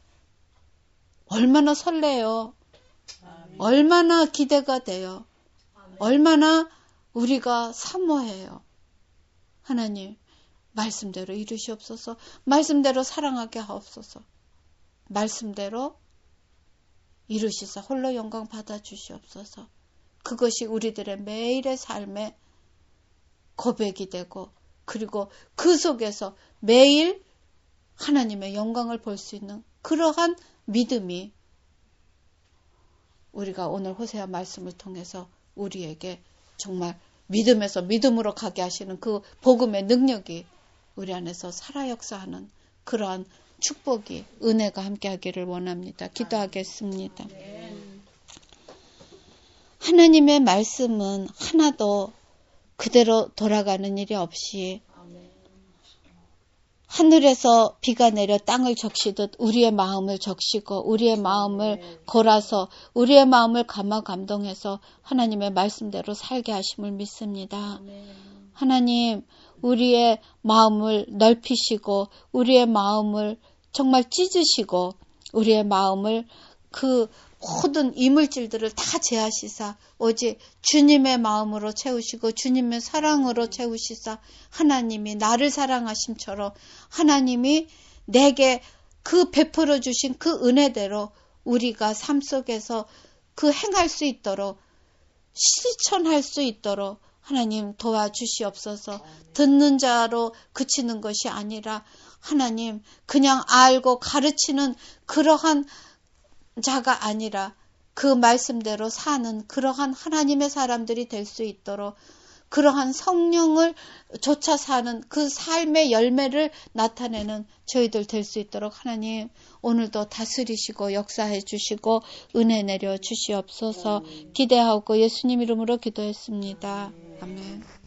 얼마나 설레요. 얼마나 기대가 돼요. 얼마나 우리가 사모해요. 하나님, 말씀대로 이루시옵소서. 말씀대로 사랑하게 하옵소서. 말씀대로 이루시사 홀로 영광 받아 주시옵소서. 그것이 우리들의 매일의 삶의 고백이 되고 그리고 그 속에서 매일 하나님의 영광을 볼 수 있는 그러한 믿음이 우리가 오늘 호세아 말씀을 통해서 우리에게 정말 믿음에서 믿음으로 가게 하시는 그 복음의 능력이 우리 안에서 살아 역사하는 그러한 축복이 은혜가 함께하기를 원합니다. 기도하겠습니다. 하나님의 말씀은 하나도 그대로 돌아가는 일이 없이 하늘에서 비가 내려 땅을 적시듯 우리의 마음을 적시고 우리의 마음을 골아서 우리의 마음을 감화 감동해서 하나님의 말씀대로 살게 하심을 믿습니다. 하나님, 우리의 마음을 넓히시고 우리의 마음을 정말 찢으시고 우리의 마음을 그 모든 이물질들을 다 제하시사 오직 주님의 마음으로 채우시고 주님의 사랑으로 채우시사 하나님이 나를 사랑하심처럼 하나님이 내게 그 베풀어 주신 그 은혜대로 우리가 삶 속에서 그 행할 수 있도록 실천할 수 있도록 하나님 도와주시옵소서. 듣는 자로 그치는 것이 아니라 하나님 그냥 알고 가르치는 그러한 자가 아니라 그 말씀대로 사는 그러한 하나님의 사람들이 될 수 있도록 그러한 성령을 쫓아 사는 그 삶의 열매를 나타내는 저희들 될 수 있도록 하나님 오늘도 다스리시고 역사해 주시고 은혜 내려 주시옵소서. 기대하고 예수님 이름으로 기도했습니다. 아멘.